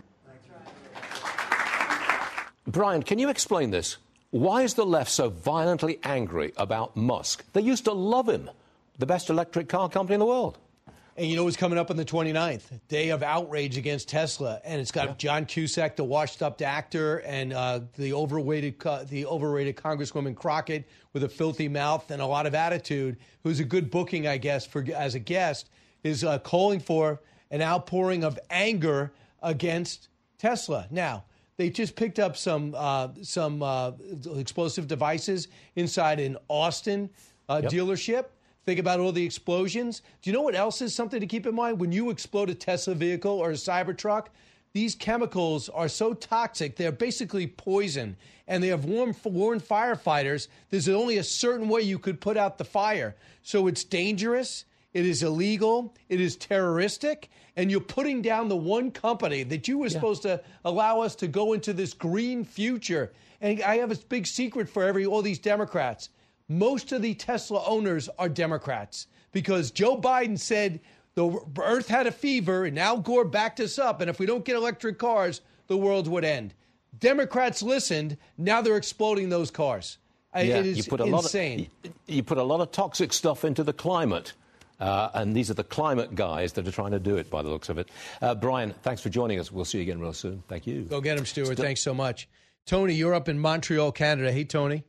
Brian, can you explain this? Why is the left so violently angry about Musk? They used to love him, the best electric car company in the world. And you know what's coming up on the twenty-ninth? Day of outrage against Tesla. And it's got yeah. John Cusack, the washed-up actor, and uh, the overrated the overrated Congresswoman Crockett with a filthy mouth and a lot of attitude, who's a good booking, I guess, for as a guest, is uh, calling for an outpouring of anger against Tesla. Now, they just picked up some uh, some uh, explosive devices inside an Austin uh, yep. dealership. Think about all the explosions. Do you know what else is something to keep in mind? When you explode a Tesla vehicle or a Cybertruck, these chemicals are so toxic, they're basically poison. And they have warned, warned firefighters there's only a certain way you could put out the fire. So it's dangerous, it is illegal, it is terroristic, and you're putting down the one company that you were yeah. supposed to allow us to go into this green future. And I have a big secret for every all these Democrats. Most of the Tesla owners are Democrats because Joe Biden said the earth had a fever and Al Gore backed us up. And if we don't get electric cars, the world would end. Democrats listened. Now they're exploding those cars. Yeah, it is you put a insane. Lot of, you put a lot of toxic stuff into the climate. Uh, and these are the climate guys that are trying to do it by the looks of it. Uh, Brian, thanks for joining us. We'll see you again real soon. Thank you. Go get him, Stuart. St- thanks so much. Tony, you're up in Montreal, Canada. Hey, Tony.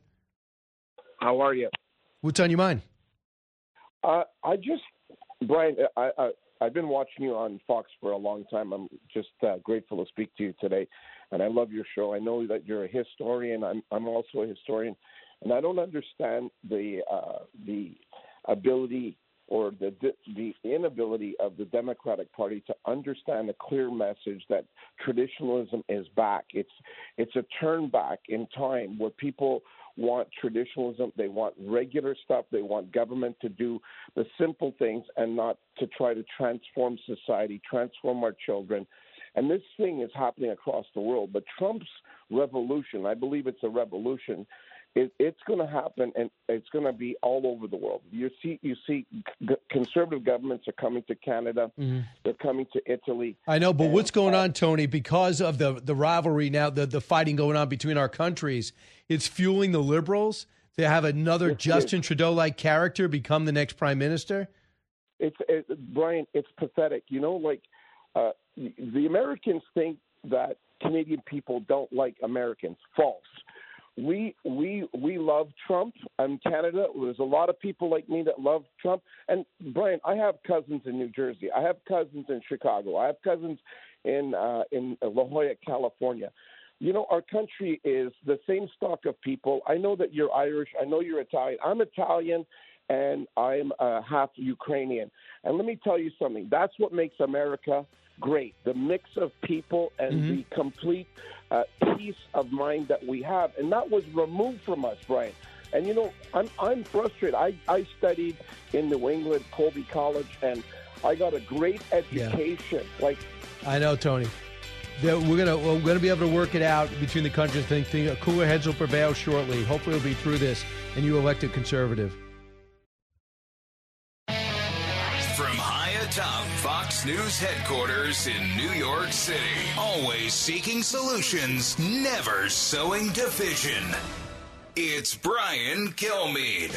How are you? What's on your mind? Uh, I just, Brian, I, I, I've been watching you on Fox for a long time. I'm just uh, grateful to speak to you today, and I love your show. I know that you're a historian. I'm, I'm also a historian, and I don't understand the uh, the ability or the the inability of the Democratic Party to understand a clear message that traditionalism is back. It's it's a turn back in time where people want traditionalism, they want regular stuff, they want government to do the simple things and not to try to transform society, transform our children. And this thing is happening across the world. But Trump's revolution, I believe it's a revolution, it, it's going to happen, and it's going to be all over the world. You see, you see, g- conservative governments are coming to Canada. Mm-hmm. They're coming to Italy. I know, but and, what's going uh, on, Tony? Because of the the rivalry now, the the fighting going on between our countries, it's fueling the liberals to have another Justin Trudeau-like character become the next prime minister. It's it, Brian. It's pathetic. You know, like uh, the Americans think that Canadian people don't like Americans. False. we we we love Trump. I'm Canada. There's a lot of people like me that love Trump. And Brian, I have cousins in New Jersey. I have cousins in Chicago. I have cousins in uh, in La Jolla, California. You know, our country is the same stock of people. I know that you're Irish. I know you're Italian. I'm Italian, and I'm uh, half Ukrainian. And let me tell you something. That's what makes America great, the mix of people and mm-hmm. the complete uh, peace of mind that we have. And that was removed from us, Brian. And, you know, I'm I'm frustrated. I, I studied in New England, Colby College, and I got a great education. Yeah. Like, I know, Tony. We're gonna we're gonna be able to work it out between the countries. Think, think cooler heads will prevail shortly. Hopefully, we'll be through this, and you elect a conservative. From high atop Fox News headquarters in New York City, always seeking solutions, never sowing division. It's Brian Kilmeade.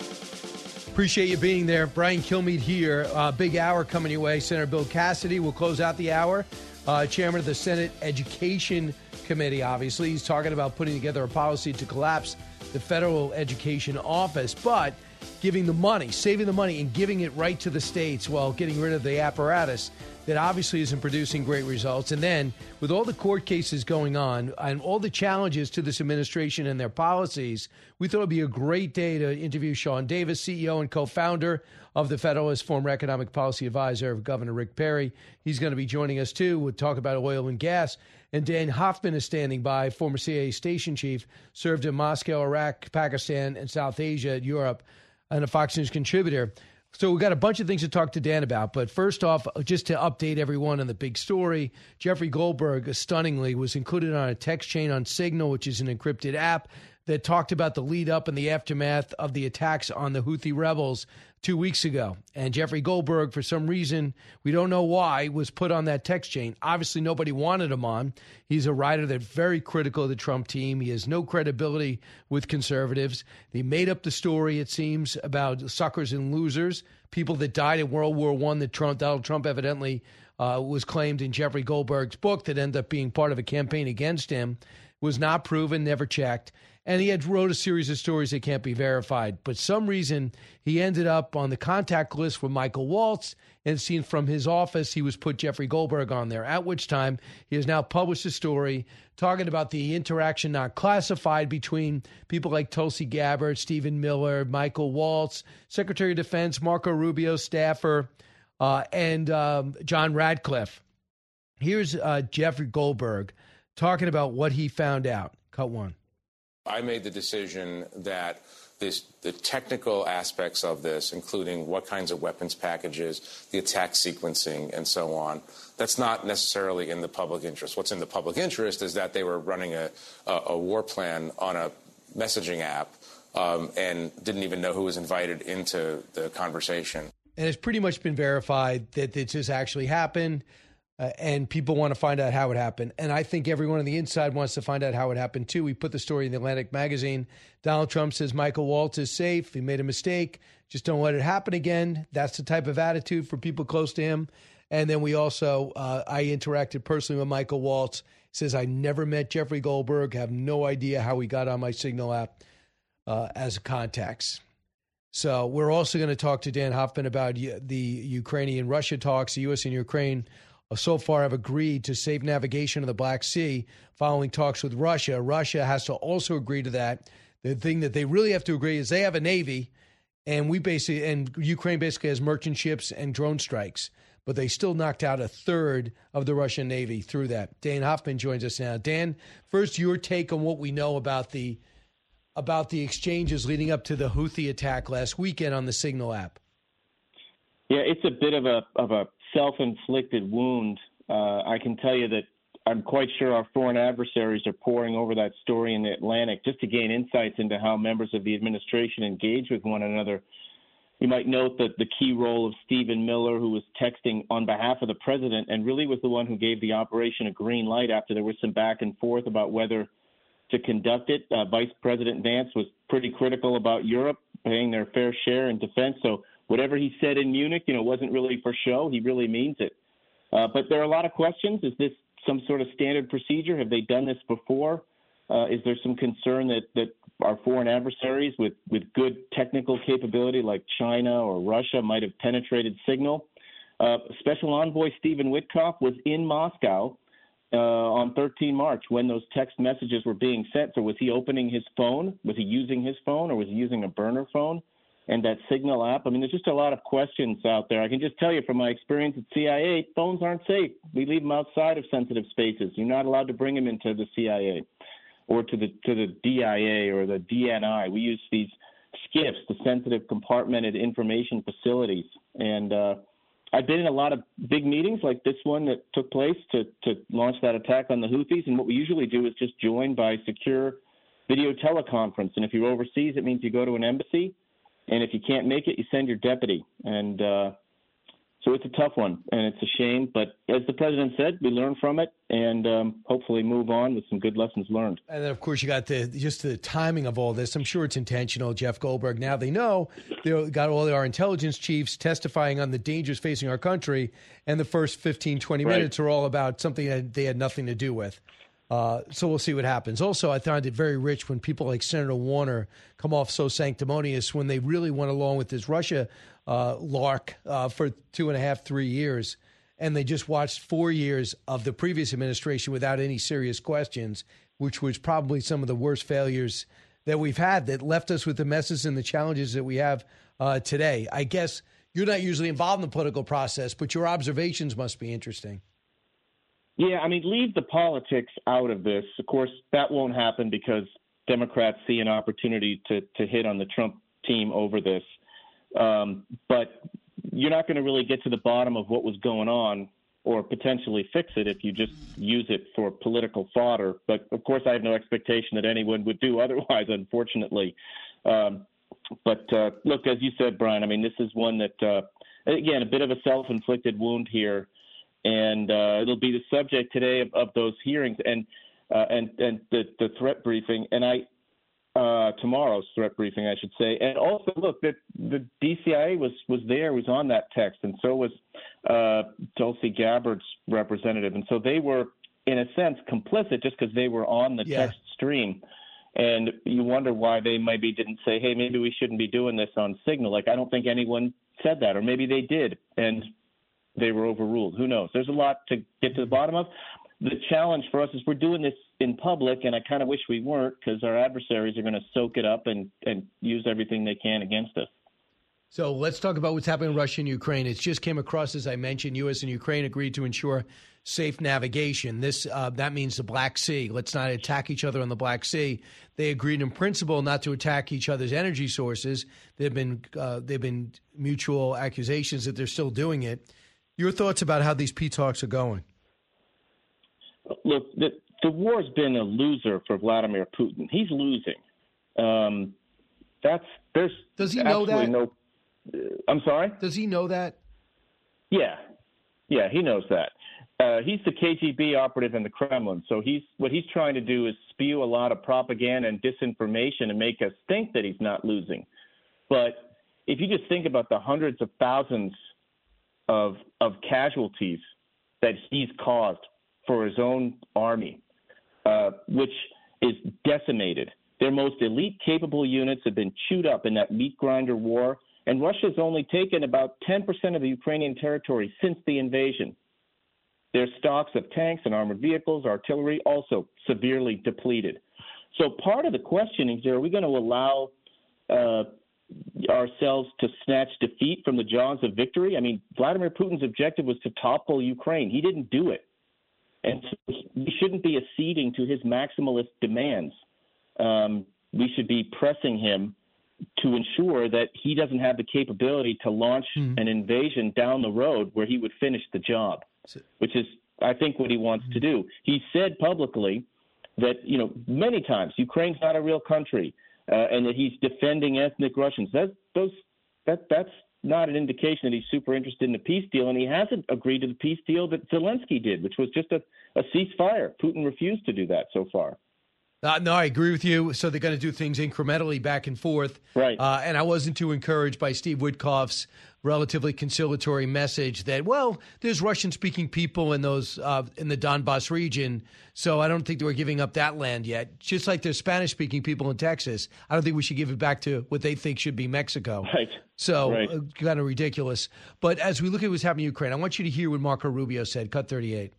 Appreciate you being there. Brian Kilmeade here. Uh, big hour coming your way. Senator Bill Cassidy will close out the hour. Uh, chairman of the Senate Education Committee, obviously. He's talking about putting together a policy to collapse the federal education office, but giving the money, saving the money, and giving it right to the states while getting rid of the apparatus that obviously isn't producing great results. And then with all the court cases going on and all the challenges to this administration and their policies, we thought it would be a great day to interview Sean Davis, C E O and co-founder of the Federalist, former economic policy advisor of Governor Rick Perry. He's going to be joining us, too. We'll talk about oil and gas. And Dan Hoffman is standing by, former C I A station chief, served in Moscow, Iraq, Pakistan, and South Asia, Europe, and a Fox News contributor. So we've got a bunch of things to talk to Dan about. But first off, just to update everyone on the big story, Jeffrey Goldberg, stunningly, was included on a text chain on Signal, which is an encrypted app that talked about the lead up and the aftermath of the attacks on the Houthi rebels two weeks ago. And Jeffrey Goldberg, for some reason, we don't know why, was put on that text chain. Obviously, nobody wanted him on. He's a writer that's very critical of the Trump team. He has no credibility with conservatives. They made up the story, it seems, about suckers and losers, people that died in World War One that Trump, Donald Trump evidently uh, was claimed in Jeffrey Goldberg's book that ended up being part of a campaign against him. Was not proven, never checked. And he had wrote a series of stories that can't be verified. But some reason he ended up on the contact list with Michael Waltz, and seen from his office he was put Jeffrey Goldberg on there, at which time he has now published a story talking about the interaction not classified between people like Tulsi Gabbard, Stephen Miller, Michael Waltz, Secretary of Defense, Marco Rubio, staffer, uh, and um, John Radcliffe. Here's uh, Jeffrey Goldberg talking about what he found out. Cut one. I made the decision that this, the technical aspects of this, including what kinds of weapons packages, the attack sequencing, and so on, that's not necessarily in the public interest. What's in the public interest is that they were running a, a, a war plan on a messaging app um, and didn't even know who was invited into the conversation. And it's pretty much been verified that this has actually happened. Uh, and people want to find out how it happened. And I think everyone on the inside wants to find out how it happened, too. We put the story in the Atlantic magazine. Donald Trump says Michael Waltz is safe. He made a mistake. Just don't let it happen again. That's the type of attitude for people close to him. And then we also, uh, I interacted personally with Michael Waltz. He says, I never met Jeffrey Goldberg. Have no idea how he got on my Signal app uh, as contacts. So we're also going to talk to Dan Hoffman about the Ukrainian-Russia talks. The U S and Ukraine so far have agreed to safe navigation of the Black Sea following talks with Russia. Russia has to also agree to that. The thing that they really have to agree is they have a Navy, and we basically, and Ukraine basically has merchant ships and drone strikes, but they still knocked out a third of the Russian Navy through that. Dan Hoffman joins us now. Dan, first, your take on what we know about the about the exchanges leading up to the Houthi attack last weekend on the Signal app. Yeah, it's a bit of a of a self-inflicted wound. Uh, I can tell you that I'm quite sure our foreign adversaries are poring over that story in the Atlantic just to gain insights into how members of the administration engage with one another. You might note that the key role of Stephen Miller, who was texting on behalf of the president and really was the one who gave the operation a green light after there was some back and forth about whether to conduct it. Uh, Vice President Vance was pretty critical about Europe paying their fair share in defense. So whatever he said in Munich, you know, wasn't really for show. He really means it. Uh, but there are a lot of questions. Is this some sort of standard procedure? Have they done this before? Uh, is there some concern that, that our foreign adversaries with, with good technical capability like China or Russia might have penetrated Signal? Uh, Special Envoy Stephen Witkoff was in Moscow uh, on the thirteenth of March when those text messages were being sent. So was he opening his phone? Was he using his phone, or was he using a burner phone? And that Signal app, I mean, there's just a lot of questions out there. I can just tell you from my experience at C I A, phones aren't safe. We leave them outside of sensitive spaces. You're not allowed to bring them into the C I A or to the to the D I A or the D N I. We use these SCIFs, the sensitive compartmented information facilities. And uh, I've been in a lot of big meetings like this one that took place to, to launch that attack on the Houthis. And what we usually do is just join by secure video teleconference. And if you're overseas, it means you go to an embassy. And if you can't make it, you send your deputy. And uh, so it's a tough one, and it's a shame. But as the president said, we learn from it and um, hopefully move on with some good lessons learned. And then, of course, you got the just the timing of all this. I'm sure it's intentional, Jeff Goldberg. Now they know they got all our intelligence chiefs testifying on the dangers facing our country, and the first fifteen, twenty Right. minutes are all about something that they had nothing to do with. Uh, so we'll see what happens. Also, I found it very rich when people like Senator Warner come off so sanctimonious when they really went along with this Russia uh, lark uh, for two and a half, three years, and they just watched four years of the previous administration without any serious questions, which was probably some of the worst failures that we've had that left us with the messes and the challenges that we have uh, today. I guess you're not usually involved in the political process, but your observations must be interesting. Yeah, I mean, leave the politics out of this. Of course, that won't happen because Democrats see an opportunity to, to hit on the Trump team over this. Um, but you're not going to really get to the bottom of what was going on or potentially fix it if you just use it for political fodder. But, of course, I have no expectation that anyone would do otherwise, unfortunately. Um, but, uh, look, as you said, Brian, I mean, this is one that, uh, again, a bit of a self-inflicted wound here. And uh, it'll be the subject today of, of those hearings and uh, and and the, the threat briefing, and I uh, tomorrow's threat briefing, I should say. And also, look, that the D C I A was was there, was on that text, and so was uh, Tulsi Gabbard's representative, and so they were, in a sense, complicit just because they were on the Yeah. text stream. And you wonder why they maybe didn't say, hey, maybe we shouldn't be doing this on Signal. Like, I don't think anyone said that, or maybe they did, and they were overruled. Who knows? There's a lot to get to the bottom of. The challenge for us is we're doing this in public, and I kind of wish we weren't because our adversaries are going to soak it up and, and use everything they can against us. So let's talk about what's happening in Russia and Ukraine. It just came across, as I mentioned, U S and Ukraine agreed to ensure safe navigation. This uh, that means the Black Sea. Let's not attack each other on the Black Sea. They agreed in principle not to attack each other's energy sources. There've been uh, there've been mutual accusations that they're still doing it. Your thoughts about how these peace talks are going? Look, the, the war's been a loser for Vladimir Putin. He's losing. Um, that's there's Does he know absolutely that? No, uh, I'm sorry? Does he know that? Yeah, yeah, he knows that. Uh, he's the K G B operative in the Kremlin, so he's what he's trying to do is spew a lot of propaganda and disinformation and make us think that he's not losing. But if you just think about the hundreds of thousands of of casualties that he's caused for his own army, uh, which is decimated. Their most elite capable units have been chewed up in that meat grinder war, and Russia's only taken about ten percent of the Ukrainian territory since the invasion. Their stocks of tanks and armored vehicles, artillery, also severely depleted. So part of the questioning is, are we going to allow uh, ourselves to snatch defeat from the jaws of victory? I mean, Vladimir Putin's objective was to topple Ukraine. He didn't do it. And so we shouldn't be acceding to his maximalist demands. Um, we should be pressing him to ensure that he doesn't have the capability to launch mm. an invasion down the road where he would finish the job, which is, I think, what he wants mm. to do. He said publicly that, you know, many times Ukraine's not a real country. Uh, and that he's defending ethnic Russians. That, those, that, that's not an indication that he's super interested in the peace deal, and he hasn't agreed to the peace deal that Zelensky did, which was just a, a ceasefire. Putin refused to do that so far. Uh, no, I agree with you. So they're going to do things incrementally back and forth. Right. Uh, and I wasn't too encouraged by Steve Witkoff's relatively conciliatory message that, well, there's Russian-speaking people in those uh, in the Donbass region, so I don't think they were giving up that land yet. Just like there's Spanish-speaking people in Texas, I don't think we should give it back to what they think should be Mexico. Right. So right. Uh, kind of ridiculous. But as we look at what's happening in Ukraine, I want you to hear what Marco Rubio said. Cut thirty-eight.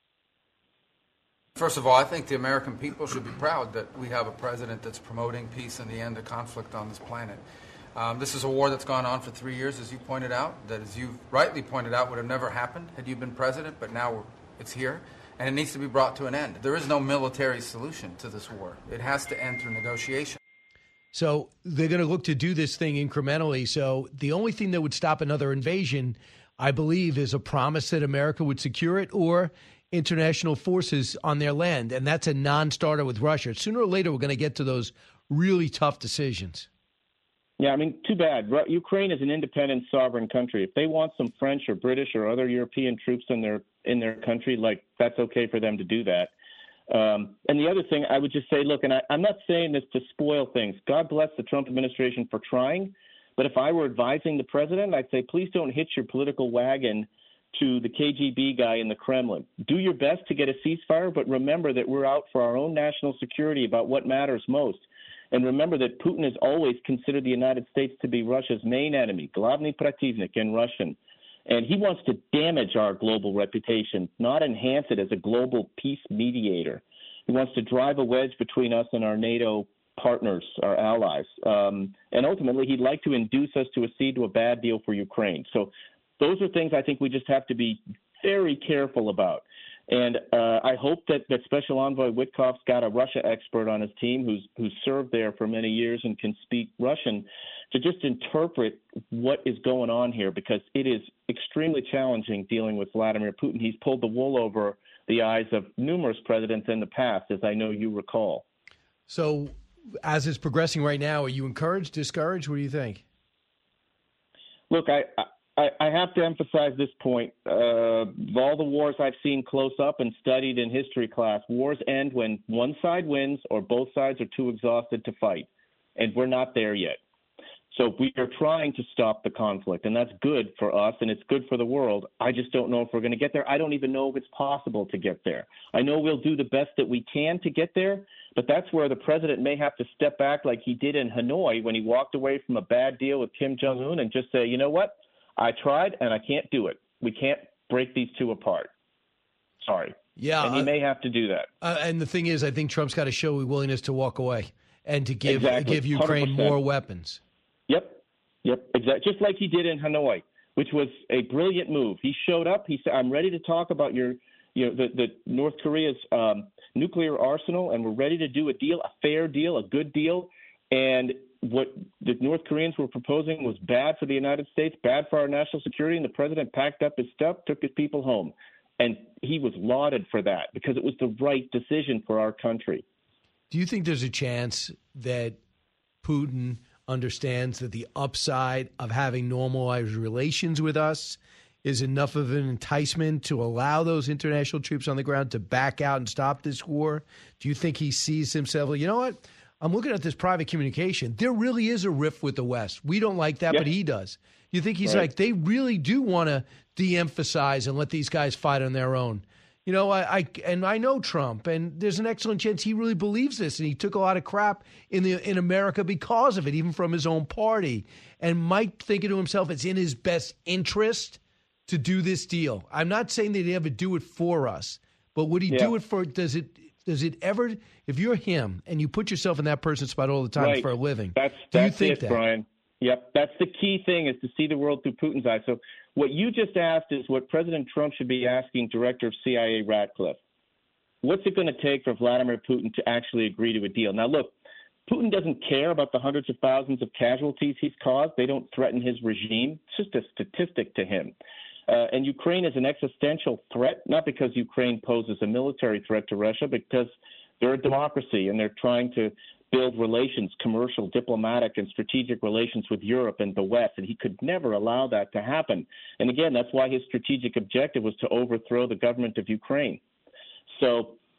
First of all, I think the American people should be proud that we have a president that's promoting peace and the end of conflict on this planet. Um, this is a war that's gone on for three years, as you pointed out, that, as you rightly pointed out, would have never happened had you been president, but now we're, it's here, and it needs to be brought to an end. There is no military solution to this war. It has to end through negotiation. So they're going to look to do this thing incrementally. So the only thing that would stop another invasion, I believe, is a promise that America would secure it or international forces on their land. And that's a non-starter with Russia. Sooner or later, we're going to get to those really tough decisions. Yeah, I mean, too bad. Ru- Ukraine is an independent, sovereign country. If they want some French or British or other European troops in their in their country, like, that's okay for them to do that. Um, and the other thing, I would just say, look, and I, I'm not saying this to spoil things. God bless the Trump administration for trying. But if I were advising the president, I'd say, please don't hitch your political wagon to the K G B guy in the Kremlin. Do your best to get a ceasefire, but remember that we're out for our own national security about what matters most. And remember that Putin has always considered the United States to be Russia's main enemy, Glavny Protivnik in Russian. And he wants to damage our global reputation, not enhance it as a global peace mediator. He wants to drive a wedge between us and our NATO partners, our allies. Um, and ultimately, he'd like to induce us to accede to a bad deal for Ukraine. So those are things I think we just have to be very careful about. And uh, I hope that, that Special Envoy Witkoff's got a Russia expert on his team who's who's served there for many years and can speak Russian to just interpret what is going on here, because it is extremely challenging dealing with Vladimir Putin. He's pulled the wool over the eyes of numerous presidents in the past, as I know you recall. So as it's progressing right now, are you encouraged, discouraged? What do you think? Look, I, I, I have to emphasize this point. Uh, all the wars I've seen close up and studied in history class, wars end when one side wins or both sides are too exhausted to fight. And we're not there yet. So we are trying to stop the conflict, and that's good for us, and it's good for the world. I just don't know if we're going to get there. I don't even know if it's possible to get there. I know we'll do the best that we can to get there, but that's where the president may have to step back like he did in Hanoi when he walked away from a bad deal with Kim Jong-un and just say, you know what? I tried, and I can't do it. We can't break these two apart. Sorry. Yeah. And he uh, may have to do that. Uh, and the thing is, I think Trump's got to show a willingness to walk away and to give Exactly. give Ukraine one hundred percent. more weapons. Yep. Yep. Exactly. Just like he did in Hanoi, which was a brilliant move. He showed up. He said, I'm ready to talk about your, you know, the, the North Korea's um, nuclear arsenal, and we're ready to do a deal, a fair deal, a good deal. And what the North Koreans were proposing was bad for the United States, bad for our national security, and the president packed up his stuff, took his people home. And he was lauded for that because it was the right decision for our country. Do you think there's a chance that Putin understands that the upside of having normalized relations with us is enough of an enticement to allow those international troops on the ground to back out and stop this war? Do you think he sees himself, you know what? I'm looking at this private communication. There really is a rift with the West. We don't like that, Yeah. but he does. You think he's Right. like, they really do want to de-emphasize and let these guys fight on their own. You know, I, I and I know Trump, and there's an excellent chance he really believes this, and he took a lot of crap in the in America because of it, even from his own party, and might think to himself it's in his best interest to do this deal. I'm not saying that he'd ever do it for us, but would he Yeah. do it for? Does it? Does it ever? If you're him and you put yourself in that person's spot all the time Right. for a living, That's, do you that's think it, that? Brian. Yep. That's the key thing, is to see the world through Putin's eyes. So what you just asked is what President Trump should be asking Director of C I A Ratcliffe. What's it going to take for Vladimir Putin to actually agree to a deal? Now, look, Putin doesn't care about the hundreds of thousands of casualties he's caused. They don't threaten his regime. It's just a statistic to him. Uh, and Ukraine is an existential threat, not because Ukraine poses a military threat to Russia, because they're a democracy and they're trying to build relations, commercial, diplomatic, and strategic relations with Europe and the West, and he could never allow that to happen. And again, that's why his strategic objective was to overthrow the government of Ukraine. So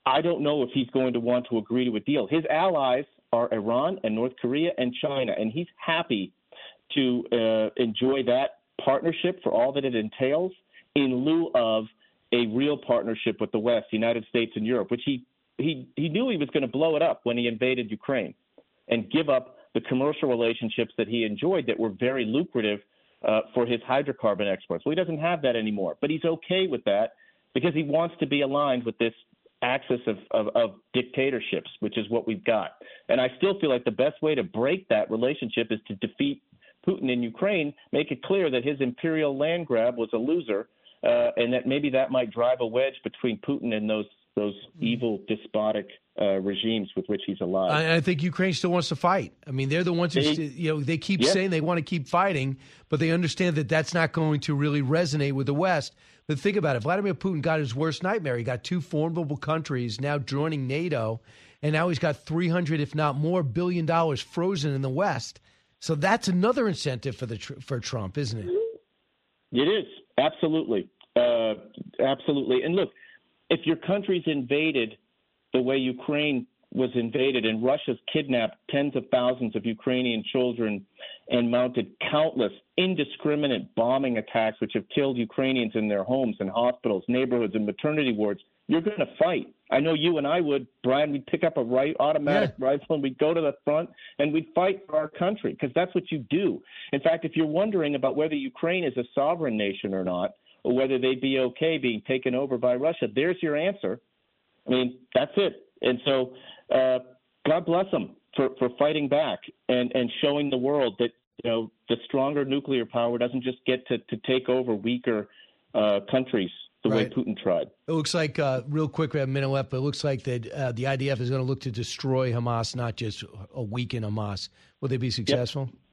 I don't know if he's going to want to agree to a deal. His allies are Iran and North Korea and China, and he's happy to uh, enjoy that partnership for all that it entails in lieu of a real partnership with the West, the United States and Europe, which he, he, he knew he was going to blow it up when he invaded Ukraine and give up the commercial relationships that he enjoyed that were very lucrative uh, for his hydrocarbon exports. Well, he doesn't have that anymore, but he's okay with that because he wants to be aligned with this axis of, of, of dictatorships, which is what we've got. And I still feel like the best way to break that relationship is to defeat Putin in Ukraine, make it clear that his imperial land grab was a loser, uh, and that maybe that might drive a wedge between Putin and those those evil, despotic uh, regimes with which he's allied. I, I think Ukraine still wants to fight. I mean, they're the ones who, They- you know, they keep Yeah. saying they want to keep fighting, but they understand that that's not going to really resonate with the West. But think about it. Vladimir Putin got his worst nightmare. He got two formidable countries now joining NATO, and now he's got three hundred, if not more, billion dollars frozen in the West. So that's another incentive for the tr- for Trump, isn't it? It is, absolutely. Uh, absolutely. And look, if your country's invaded the way Ukraine was invaded and Russia's kidnapped tens of thousands of Ukrainian children and mounted countless indiscriminate bombing attacks which have killed Ukrainians in their homes and hospitals, neighborhoods, and maternity wards, you're going to fight. I know you and I would, Brian, we'd pick up a right automatic yeah. rifle and we'd go to the front and we'd fight for our country because that's what you do. In fact, if you're wondering about whether Ukraine is a sovereign nation or not, or whether they'd be okay being taken over by Russia, there's your answer. I mean, that's it. And so uh, God bless them for, for fighting back and, and showing the world that, you know, the stronger nuclear power doesn't just get to, to take over weaker uh, countries the Right. way Putin tried. It looks like, uh, real quick, we have a minute left, but it looks like that uh, the I D F is going to look to destroy Hamas, not just a weaken Hamas. Will they be successful? Yep.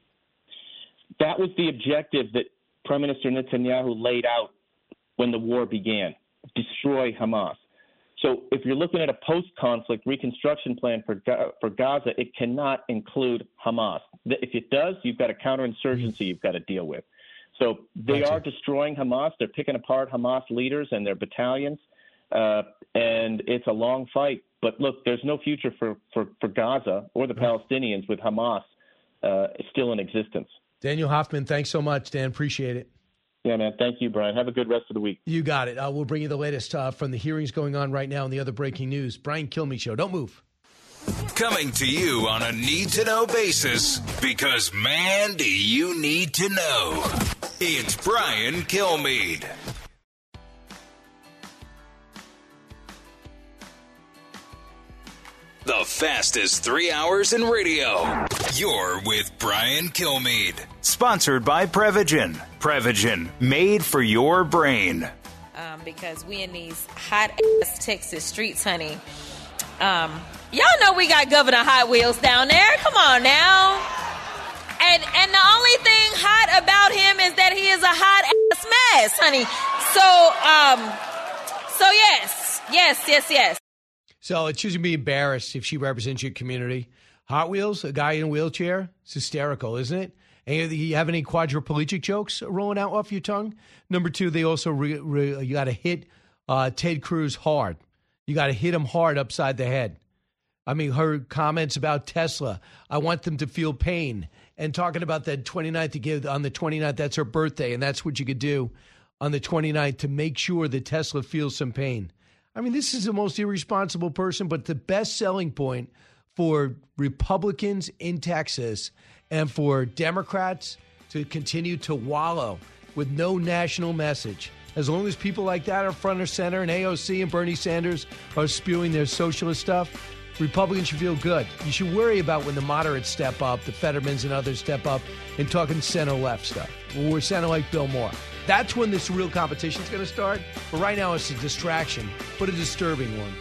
That was the objective that Prime Minister Netanyahu laid out when the war began, destroy Hamas. So if you're looking at a post-conflict reconstruction plan for for Gaza, it cannot include Hamas. If it does, you've got a counterinsurgency you've got to deal with. So they Gotcha. are destroying Hamas. They're picking apart Hamas leaders and their battalions, uh, and it's a long fight. But look, there's no future for, for, for Gaza or the Palestinians with Hamas uh, still in existence. Daniel Hoffman, thanks so much, Dan. Appreciate it. Yeah, man. Thank you, Brian. Have a good rest of the week. You got it. Uh, we'll bring you the latest uh, from the hearings going on right now and the other breaking news. Brian Kilmeade Show. Don't move. Coming to you on a need-to-know basis because, man, do you need to know. It's Brian Kilmeade. The fastest three hours in radio. You're with Brian Kilmeade. Sponsored by Prevagen. Prevagen, made for your brain. Um, because we in these hot-ass Texas streets, honey. Um, y'all know we got Governor Hot Wheels down there. Come on now. And and the only thing hot about him is that he is a hot-ass mess, honey. So, um, so yes, yes, yes, yes. So it's just going to be embarrassed if she represents your community. Hot Wheels, a guy in a wheelchair, it's hysterical, isn't it? And you have any quadriplegic jokes rolling out off your tongue? Number two, they also re, re, you got to hit uh, Ted Cruz hard. You got to hit him hard upside the head. I mean, her comments about Tesla, I want them to feel pain. And talking about that twenty-ninth to give on the twenty-ninth, that's her birthday, and that's what you could do on the twenty-ninth to make sure that Tesla feels some pain. I mean, this is the most irresponsible person, but the best selling point for Republicans in Texas and for Democrats to continue to wallow with no national message. As long as people like that are front or center and A O C and Bernie Sanders are spewing their socialist stuff, Republicans should feel good. You should worry about when the moderates step up, the Fettermans and others step up and talking center-left stuff. When we're center like Bill Moore. That's when this real competition is going to start. But right now it's a distraction, but a disturbing one.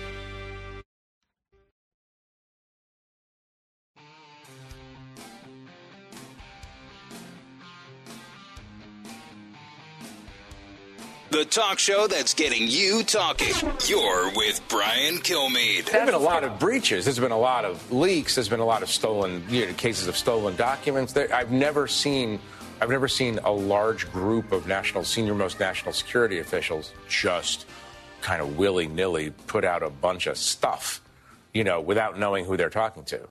The talk show that's getting you talking. You're with Brian Kilmeade. There have been a lot of breaches. There's been a lot of leaks. There's been a lot of stolen, you know, cases of stolen documents. There, I've never seen, I've never seen a large group of national, senior-most national security officials just kind of willy-nilly put out a bunch of stuff, you know, without knowing who they're talking to.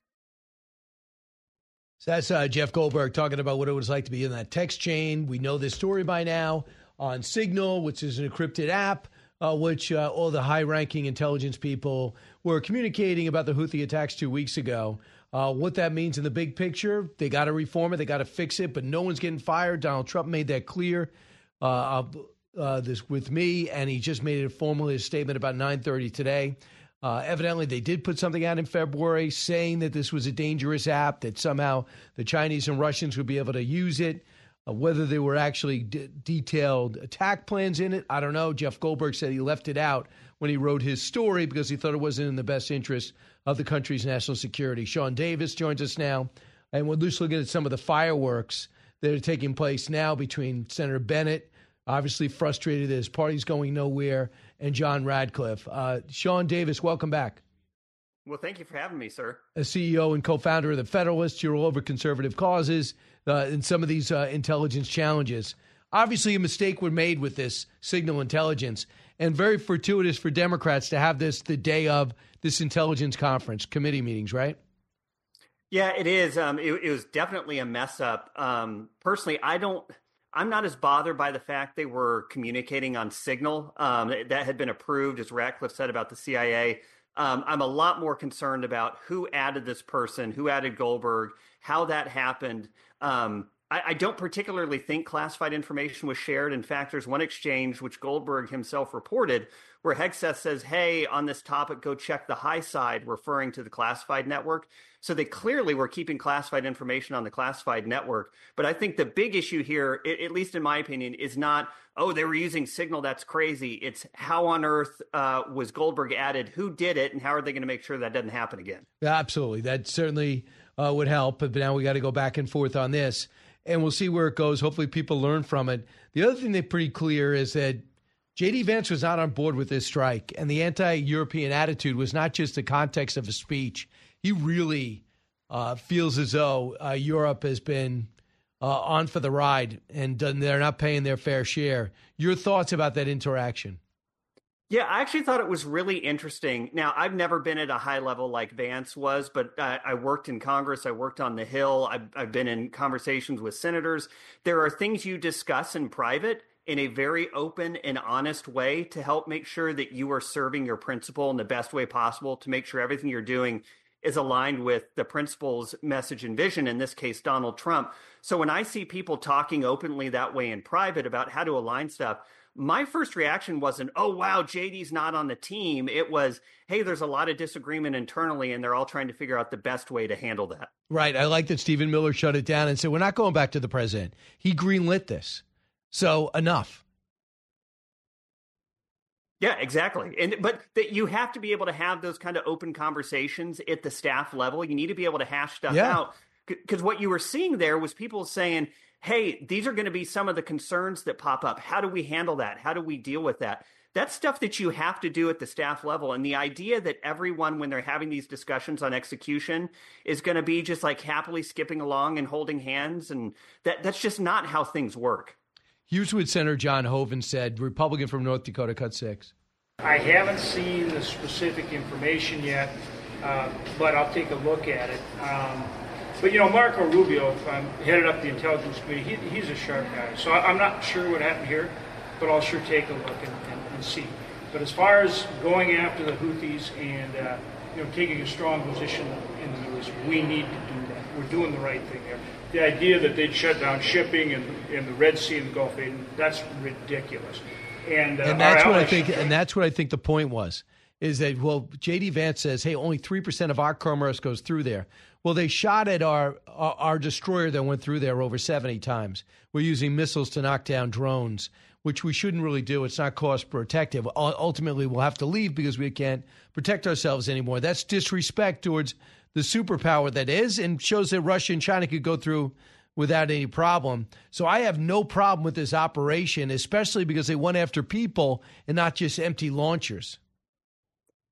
So that's uh, Jeff Goldberg talking about what it was like to be in that text chain. We know this story by now on Signal, which is an encrypted app, uh, which uh, all the high-ranking intelligence people were communicating about the Houthi attacks two weeks ago. Uh, what that means in the big picture, they got to reform it, they got to fix it, but no one's getting fired. Donald Trump made that clear uh, uh, this with me, and he just made it formally a statement about nine thirty today. Uh, evidently, they did put something out in February saying that this was a dangerous app, that somehow the Chinese and Russians would be able to use it. Uh, whether there were actually d- detailed attack plans in it, I don't know. Jeff Goldberg said he left it out when he wrote his story because he thought it wasn't in the best interest of the country's national security. Sean Davis joins us now, and we're just looking at some of the fireworks that are taking place now between Senator Bennett, obviously frustrated that his party's going nowhere, and John Radcliffe. Uh, Sean Davis, welcome back. Well, thank you for having me, sir. As C E O and co-founder of the Federalists, you're all over conservative causes uh, in some of these uh, intelligence challenges. Obviously, a mistake was made with this signal intelligence, and very fortuitous for Democrats to have this the day of this intelligence conference, committee meetings, right? Yeah, it is. Um, it, it was definitely a mess up. Um, personally, I don't... I'm not as bothered by the fact they were communicating on Signal um, that had been approved, as Ratcliffe said about the C I A. Um, I'm a lot more concerned about who added this person, who added Goldberg, how that happened. Um, I, I don't particularly think classified information was shared. In fact, there's one exchange which Goldberg himself reported where Hegseth says, hey, on this topic, go check the high side, referring to the classified network. So they clearly were keeping classified information on the classified network. But I think the big issue here, at least in my opinion, is not, oh, they were using Signal, that's crazy. It's how on earth uh, was Goldberg added, who did it, and how are they going to make sure that doesn't happen again? Yeah, absolutely. That certainly uh, would help. But now we got to go back and forth on this, and we'll see where it goes. Hopefully people learn from it. The other thing that's pretty clear is that J D. Vance was not on board with this strike, and the anti-European attitude was not just the context of a speech. He really uh, feels as though uh, Europe has been uh, on for the ride, and they're not paying their fair share. Your thoughts about that interaction? Yeah, I actually thought it was really interesting. Now, I've never been at a high level like Vance was, but uh, I worked in Congress. I worked on the Hill. I've, I've been in conversations with senators. There are things you discuss in private in a very open and honest way to help make sure that you are serving your principal in the best way possible, to make sure everything you're doing is aligned with the principal's message and vision, in this case, Donald Trump. So when I see people talking openly that way in private about how to align stuff, my first reaction wasn't, oh, wow, J D's not on the team. It was, hey, there's a lot of disagreement internally, and they're all trying to figure out the best way to handle that. Right. I like that Stephen Miller shut it down and said, we're not going back to the president. He greenlit this. So enough. Yeah, exactly. And but that you have to be able to have those kind of open conversations at the staff level. You need to be able to hash stuff Yeah. out. Because what you were seeing there was people saying, hey, these are going to be some of the concerns that pop up. How do we handle that? How do we deal with that? That's stuff that you have to do at the staff level. And the idea that everyone, when they're having these discussions on execution, is going to be just like happily skipping along and holding hands, and that that's just not how things work. Here's what Senator John Hoeven said, Republican from North Dakota, cut six. I haven't seen the specific information yet, uh, but I'll take a look at it. Um, but, you know, Marco Rubio, if I'm headed up the Intelligence Committee, he, he's a sharp guy. So I, I'm not sure what happened here, but I'll sure take a look and, and, and see. But as far as going after the Houthis and, uh, you know, taking a strong position in the Middle East, we need to do that. We're doing the right thing there. The idea that they'd shut down shipping in, in the Red Sea and the Gulf of Aden, that's ridiculous. And, uh, and that's what I allies- think. And that's what I think the point was, is that, well, J D. Vance says, hey, only three percent of our commerce goes through there. Well, they shot at our, our our destroyer that went through there over seventy times. We're using missiles to knock down drones, which we shouldn't really do. It's not cost protective. U- Ultimately, we'll have to leave because we can't protect ourselves anymore. That's disrespect towards the superpower that is, and shows that Russia and China could go through without any problem. So I have no problem with this operation, especially because they went after people and not just empty launchers.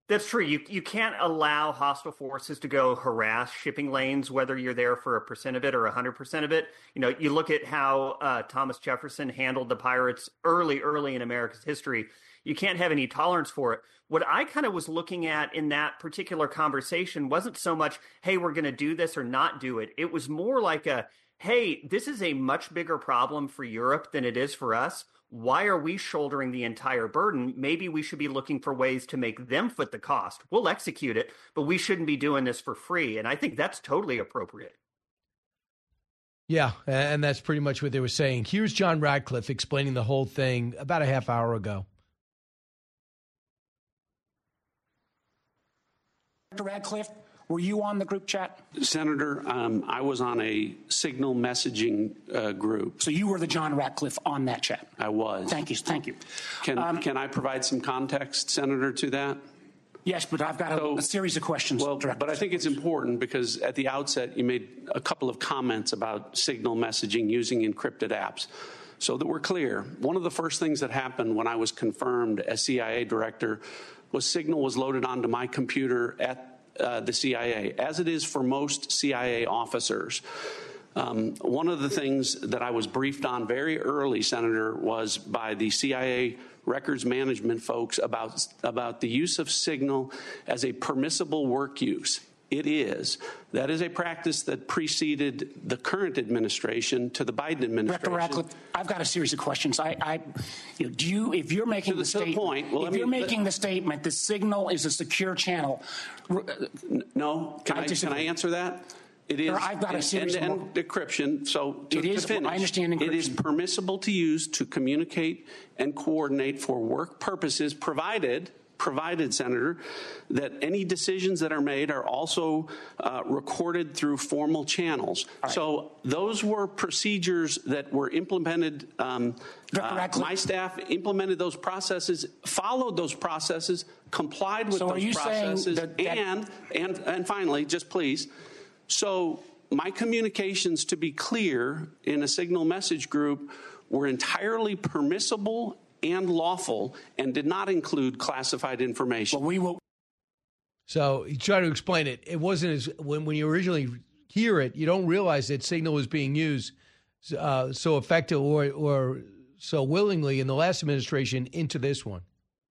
That's true. You you can't allow hostile forces to go harass shipping lanes, whether you're there for a percent of it or one hundred percent of it. You know, you look at how uh, Thomas Jefferson handled the pirates early, early in America's history. You can't have any tolerance for it. What I kind of was looking at in that particular conversation wasn't so much, hey, we're going to do this or not do it. It was more like a, hey, this is a much bigger problem for Europe than it is for us. Why are we shouldering the entire burden? Maybe we should be looking for ways to make them foot the cost. We'll execute it, but we shouldn't be doing this for free. And I think that's totally appropriate. Yeah, and that's pretty much what they were saying. Here's John Ratcliffe explaining the whole thing about a half hour ago. Doctor Ratcliffe, were you on the group chat? Senator, um, I was on a signal messaging uh, group. So you were the John Ratcliffe on that chat? I was. Thank you. Thank you. Can, um, can I provide some context, Senator, to that? Yes, but I've got a, so, a series of questions. Well, but I think it's important because at the outset you made a couple of comments about signal messaging using encrypted apps. So that we're clear, one of the first things that happened when I was confirmed as C I A director was signal was loaded onto my computer at uh, the C I A, as it is for most C I A officers. Um, one of the things that I was briefed on very early, Senator, was by the C I A records management folks about, about the use of signal as a permissible work use. It is. That is a practice that preceded the current administration to the Biden administration. Doctor Ratcliffe, I've got a series of questions. I, I you know, do you, if you're making to the, the statement, point, well, if me, you're making the statement, the signal is a secure channel. No, can I, I can I answer that? It is I've got a series end-to-end of decryption. So to, it is, to finish, I understand encryption. It is permissible to use to communicate and coordinate for work purposes, provided. provided, Senator, that any decisions that are made are also uh, recorded through formal channels. Right. So those were procedures that were implemented. Um, uh, my staff implemented those processes, followed those processes, complied with so those processes, that, that... and and and finally, just please. So my communications, to be clear, in a signal message group, were entirely permissible and lawful, and did not include classified information. Well, we will. So you try to explain it. It wasn't as when when you originally hear it, you don't realize that signal was being used uh, so effective or or so willingly in the last administration into this one.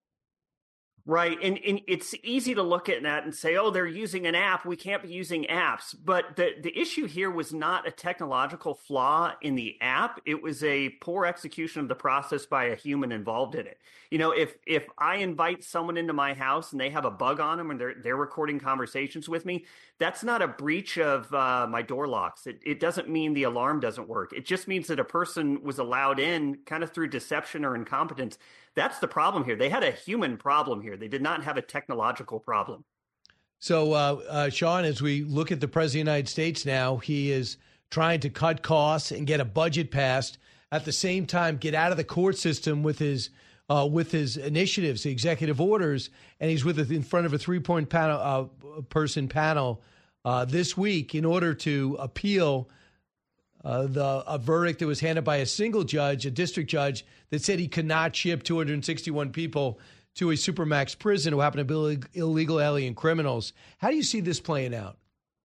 Right. And, and it's easy to look at that and say, oh, they're using an app. We can't be using apps. But the, the issue here was not a technological flaw in the app. It was a poor execution of the process by a human involved in it. You know, if if I invite someone into my house and they have a bug on them and they're, they're recording conversations with me, that's not a breach of uh, my door locks. It, it doesn't mean the alarm doesn't work. It just means that a person was allowed in kind of through deception or incompetence. That's the problem here. They had a human problem here. They did not have a technological problem. So, uh, uh, Sean, as we look at the President of the United States now, he is trying to cut costs and get a budget passed. At the same time, get out of the court system with his uh, with his initiatives, the executive orders, and he's with in front of a three-point panel, uh, person panel uh, this week in order to appeal Uh, the a verdict that was handed by a single judge, a district judge, that said he could not ship two hundred sixty-one people to a supermax prison who happen to be illegal alien criminals. How do you see this playing out?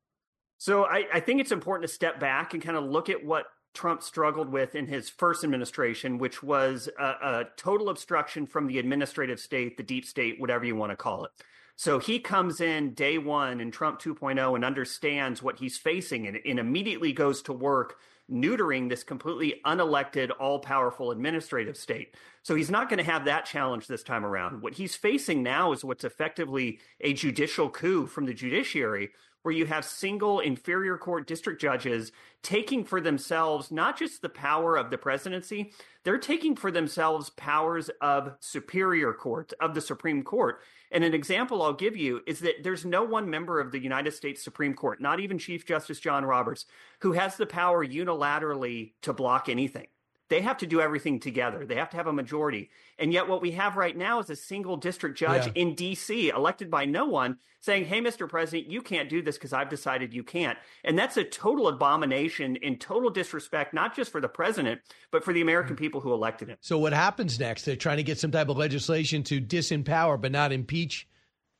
So I, I think it's important to step back and kind of look at what Trump struggled with in his first administration, which was a, a total obstruction from the administrative state, the deep state, whatever you want to call it. So he comes in day one in Trump two point oh and understands what he's facing and, and immediately goes to work neutering this completely unelected, all-powerful administrative state. So he's not going to have that challenge this time around. What he's facing now is what's effectively a judicial coup from the judiciary, where you have single inferior court district judges taking for themselves not just the power of the presidency, they're taking for themselves powers of superior court, of the Supreme Court. And an example I'll give you is that there's no one member of the United States Supreme Court, not even Chief Justice John Roberts, who has the power unilaterally to block anything. They have to do everything together. They have to have a majority. And yet what we have right now is a single district judge yeah. in D C, elected by no one, saying, hey, Mister President, you can't do this because I've decided you can't. And that's a total abomination and total disrespect, not just for the president, but for the American people who elected him. So what happens next? They're trying to get some type of legislation to disempower but not impeach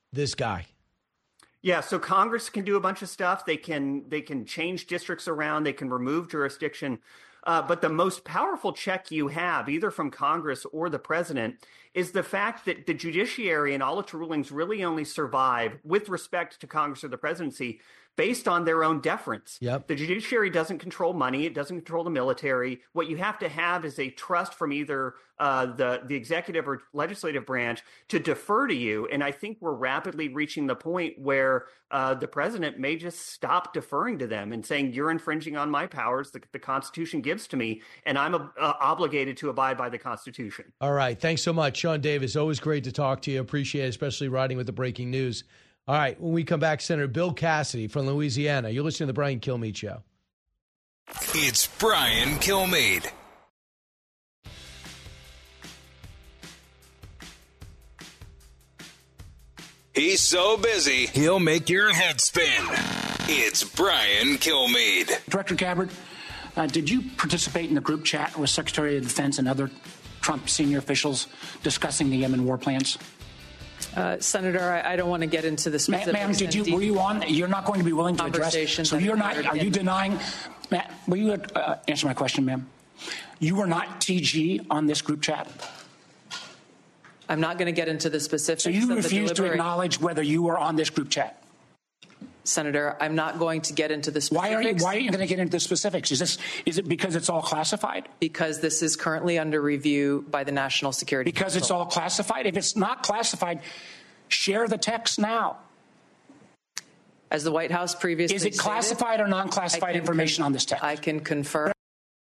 this guy? Yeah, so Congress can do a bunch of stuff. They can they can change districts around. They can remove jurisdiction. Uh, but the most powerful check you have, either from Congress or the president, is the fact that the judiciary and all its rulings really only survive with respect to Congress or the presidency based on their own deference. Yep. The judiciary doesn't control money. It doesn't control the military. What you have to have is a trust from either uh, the, the executive or legislative branch to defer to you. And I think we're rapidly reaching the point where uh, the president may just stop deferring to them and saying, you're infringing on my powers that the Constitution gives to me, and I'm uh, obligated to abide by the Constitution. All right. Thanks so much, Sean Davis. Always great to talk to you. Appreciate it, especially riding with the breaking news. All right, when we come back, Senator Bill Cassidy from Louisiana. You're listening to the Brian Kilmeade Show. It's Brian Kilmeade. He's so busy, he'll make your head spin. It's Brian Kilmeade. Director Gabbard, uh, did you participate in the group chat with Secretary of Defense and other Trump senior officials discussing the Yemen war plans? Uh, Senator, I, I don't want to get into the specifics. Ma'am, did you? Were you on? You're not going to be willing to address. So you're not. Are you denying? Ma'am, will you uh, answer my question, ma'am? You were not T G on this group chat. I'm not going to get into the specifics. So you of refuse the to acknowledge whether you were on this group chat. Senator, I'm not going to get into the specifics. Why are you? Why are you going to get into the specifics? Is this? Is it because it's all classified? Because this is currently under review by the National Security Because Council. it's all classified. If it's not classified, share the text now. As the White House previously Is it classified stated, or non-classified information con- on this text? I can confirm.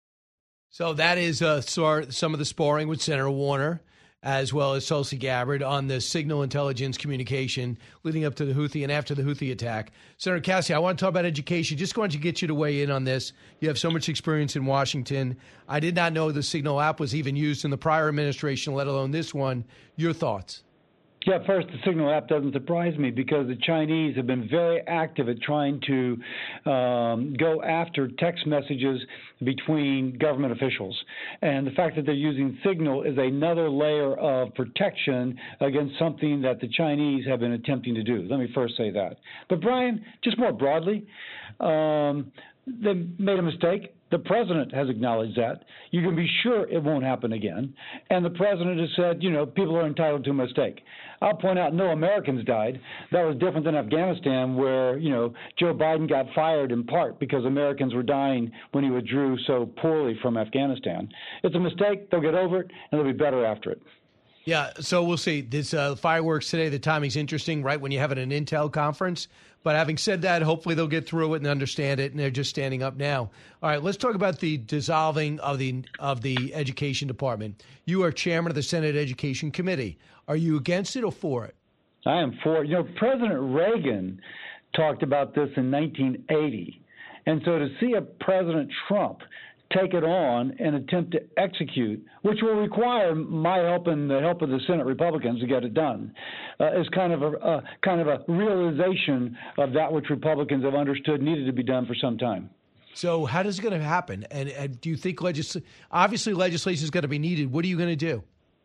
So that is uh, some of the sparring with Senator Warner, as well as Tulsi Gabbard on the signal intelligence communication leading up to the Houthi and after the Houthi attack. Senator Cassidy, I want to talk about education. Just wanted to get you to weigh in on this. You have so much experience in Washington. I did not know the Signal app was even used in the prior administration, let alone this one. Your thoughts? Yeah, first, the Signal app doesn't surprise me because the Chinese have been very active at trying to um, go after text messages between government officials. And the fact that they're using Signal is another layer of protection against something that the Chinese have been attempting to do. Let me first say that. But, Brian, just more broadly, um, they made a mistake. The president has acknowledged that. You can be sure it won't happen again. And the president has said, you know, people are entitled to a mistake. I'll point out no Americans died. That was different than Afghanistan, where, you know, Joe Biden got fired in part because Americans were dying when he withdrew so poorly from Afghanistan. It's a mistake. They'll get over it, and they'll be better after it. Yeah, so we'll see. This uh, fireworks today, the timing's interesting, right, when you have it at an Intel conference. But having said that, hopefully they'll get through it and understand it, and they're just standing up now. All right, let's talk about the dissolving of the of the Education Department. You are chairman of the Senate Education Committee. Are you against it or for it? I am for it. You know, President Reagan talked about this in nineteen eighty. And so to see a President Trump take it on and attempt to execute, which will require my help and the help of the Senate Republicans to get it done, uh, is kind of a uh, kind of a realization of that which Republicans have understood needed to be done for some time. So how does it going to happen? And, and do you think legis- obviously legislation is going to be needed? What are you going to do?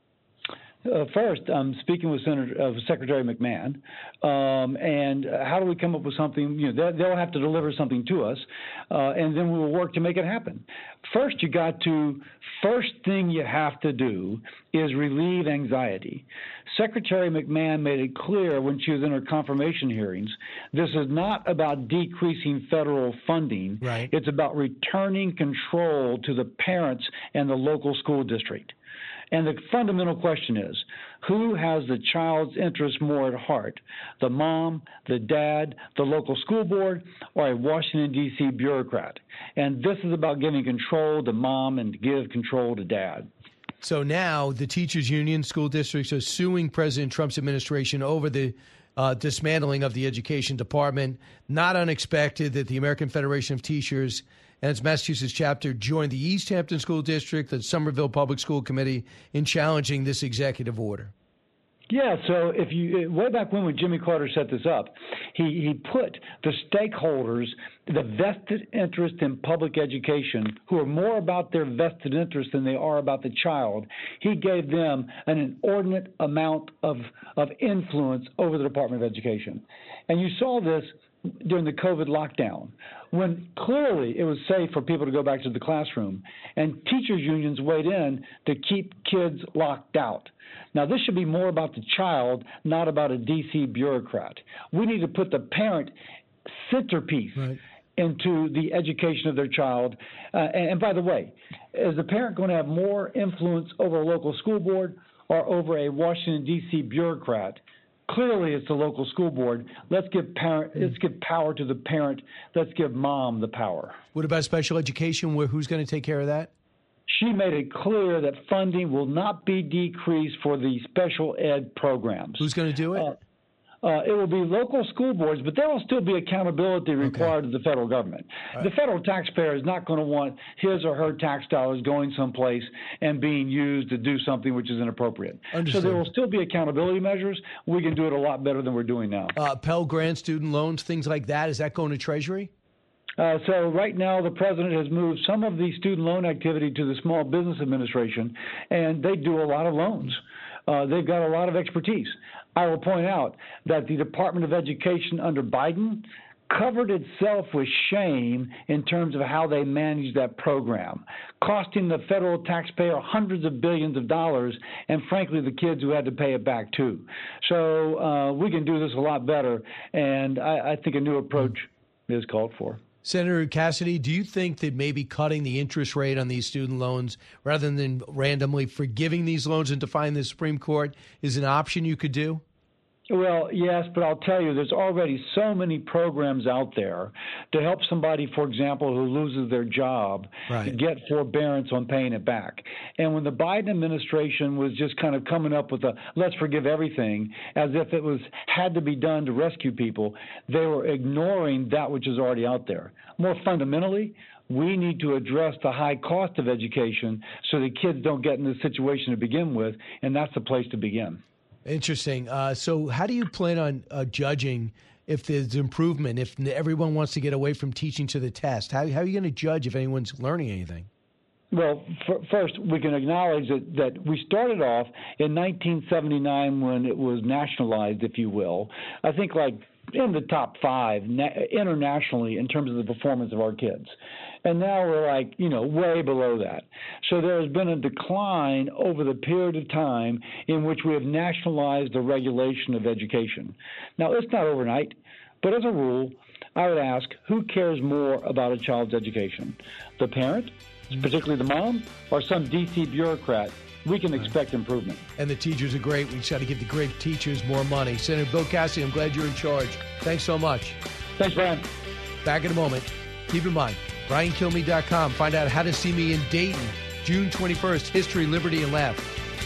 Uh, first, I'm speaking with Senator, uh, Secretary McMahon, um, and how do we come up with something? You know, they'll have to deliver something to us, uh, and then we will work to make it happen. First, you got to. First thing you have to do is relieve anxiety. Secretary McMahon made it clear when she was in her confirmation hearings, this is not about decreasing federal funding. Right. It's about returning control to the parents and the local school district. And the fundamental question is, who has the child's interest more at heart, the mom, the dad, the local school board, or a Washington, D C bureaucrat? And this is about giving control to mom and give control to dad. So now the teachers union, school districts are suing President Trump's administration over the uh, dismantling of the education department. Not unexpected that the American Federation of Teachers and its Massachusetts chapter joined the East Hampton School District, the Somerville Public School Committee, in challenging this executive order. Yeah, so if you way back when when Jimmy Carter set this up, he, he put the stakeholders, the vested interest in public education, who are more about their vested interest than they are about the child. He gave them an inordinate amount of of influence over the Department of Education. And you saw this during the COVID lockdown, when clearly it was safe for people to go back to the classroom, and teachers' unions weighed in to keep kids locked out. Now, this should be more about the child, not about a D C bureaucrat. We need to put the parent centerpiece right. into the education of their child. Uh, and, and by the way, is the parent going to have more influence over a local school board or over a Washington, D C bureaucrat? Clearly, it's the local school board. Let's give parent. Let's give power to the parent. Let's give mom the power. What about special education? Where, who's going to take care of that? She made it clear that funding will not be decreased for the special ed programs. Who's going to do it? Uh, Uh, it will be local school boards, but there will still be accountability required okay. of the federal government. Right. The federal taxpayer is not going to want his or her tax dollars going someplace and being used to do something which is inappropriate. Understood. So there will still be accountability measures. We can do it a lot better than we're doing now. Uh, Pell Grant, student loans, things like that, is that going to Treasury? Uh, so right now the president has moved some of the student loan activity to the Small Business Administration, and they do a lot of loans. Uh, they've got a lot of expertise. I will point out that the Department of Education under Biden covered itself with shame in terms of how they managed that program, costing the federal taxpayer hundreds of billions of dollars, and frankly, the kids who had to pay it back too. So uh, we can do this a lot better, and I, I think a new approach is called for. Senator Cassidy, do you think that maybe cutting the interest rate on these student loans rather than randomly forgiving these loans and defying the Supreme Court is an option you could do? Well, yes, but I'll tell you, there's already so many programs out there to help somebody, for example, who loses their job right. to get forbearance on paying it back. And when the Biden administration was just kind of coming up with a let's forgive everything as if it was had to be done to rescue people, they were ignoring that which is already out there. More fundamentally, we need to address the high cost of education so the kids don't get in this situation to begin with, and that's the place to begin. Interesting. Uh, so how do you plan on uh, judging if there's improvement, if everyone wants to get away from teaching to the test? How, how are you going to judge if anyone's learning anything? Well, f- first, we can acknowledge that, that we started off in nineteen seventy-nine when it was nationalized, if you will. I think like in the top five na- internationally in terms of the performance of our kids. And now we're like, you know, way below that. So there has been a decline over the period of time in which we have nationalized the regulation of education. Now, it's not overnight, but as a rule, I would ask, who cares more about a child's education? The parent, particularly the mom, or some D C bureaucrat? We can expect improvement. And the teachers are great. We try to give the great teachers more money. Senator Bill Cassidy, I'm glad you're in charge. Thanks so much. Thanks, Brian. Back in a moment. Keep in mind, brian kilmeade dot com. Find out how to see me in Dayton, June twenty-first. History, Liberty, and Left.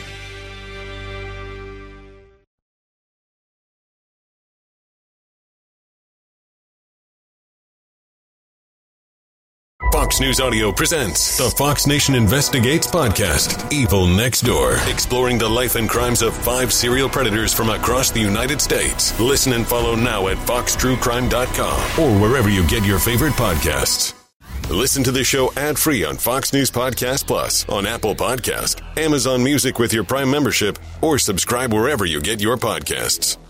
Fox News Audio presents the Fox Nation Investigates podcast, Evil Next Door, exploring the life and crimes of five serial predators from across the United States. Listen and follow now at fox true crime dot com or wherever you get your favorite podcasts. Listen to the show ad-free on Fox News Podcast Plus, on Apple Podcast, Amazon Music with your Prime membership, or subscribe wherever you get your podcasts.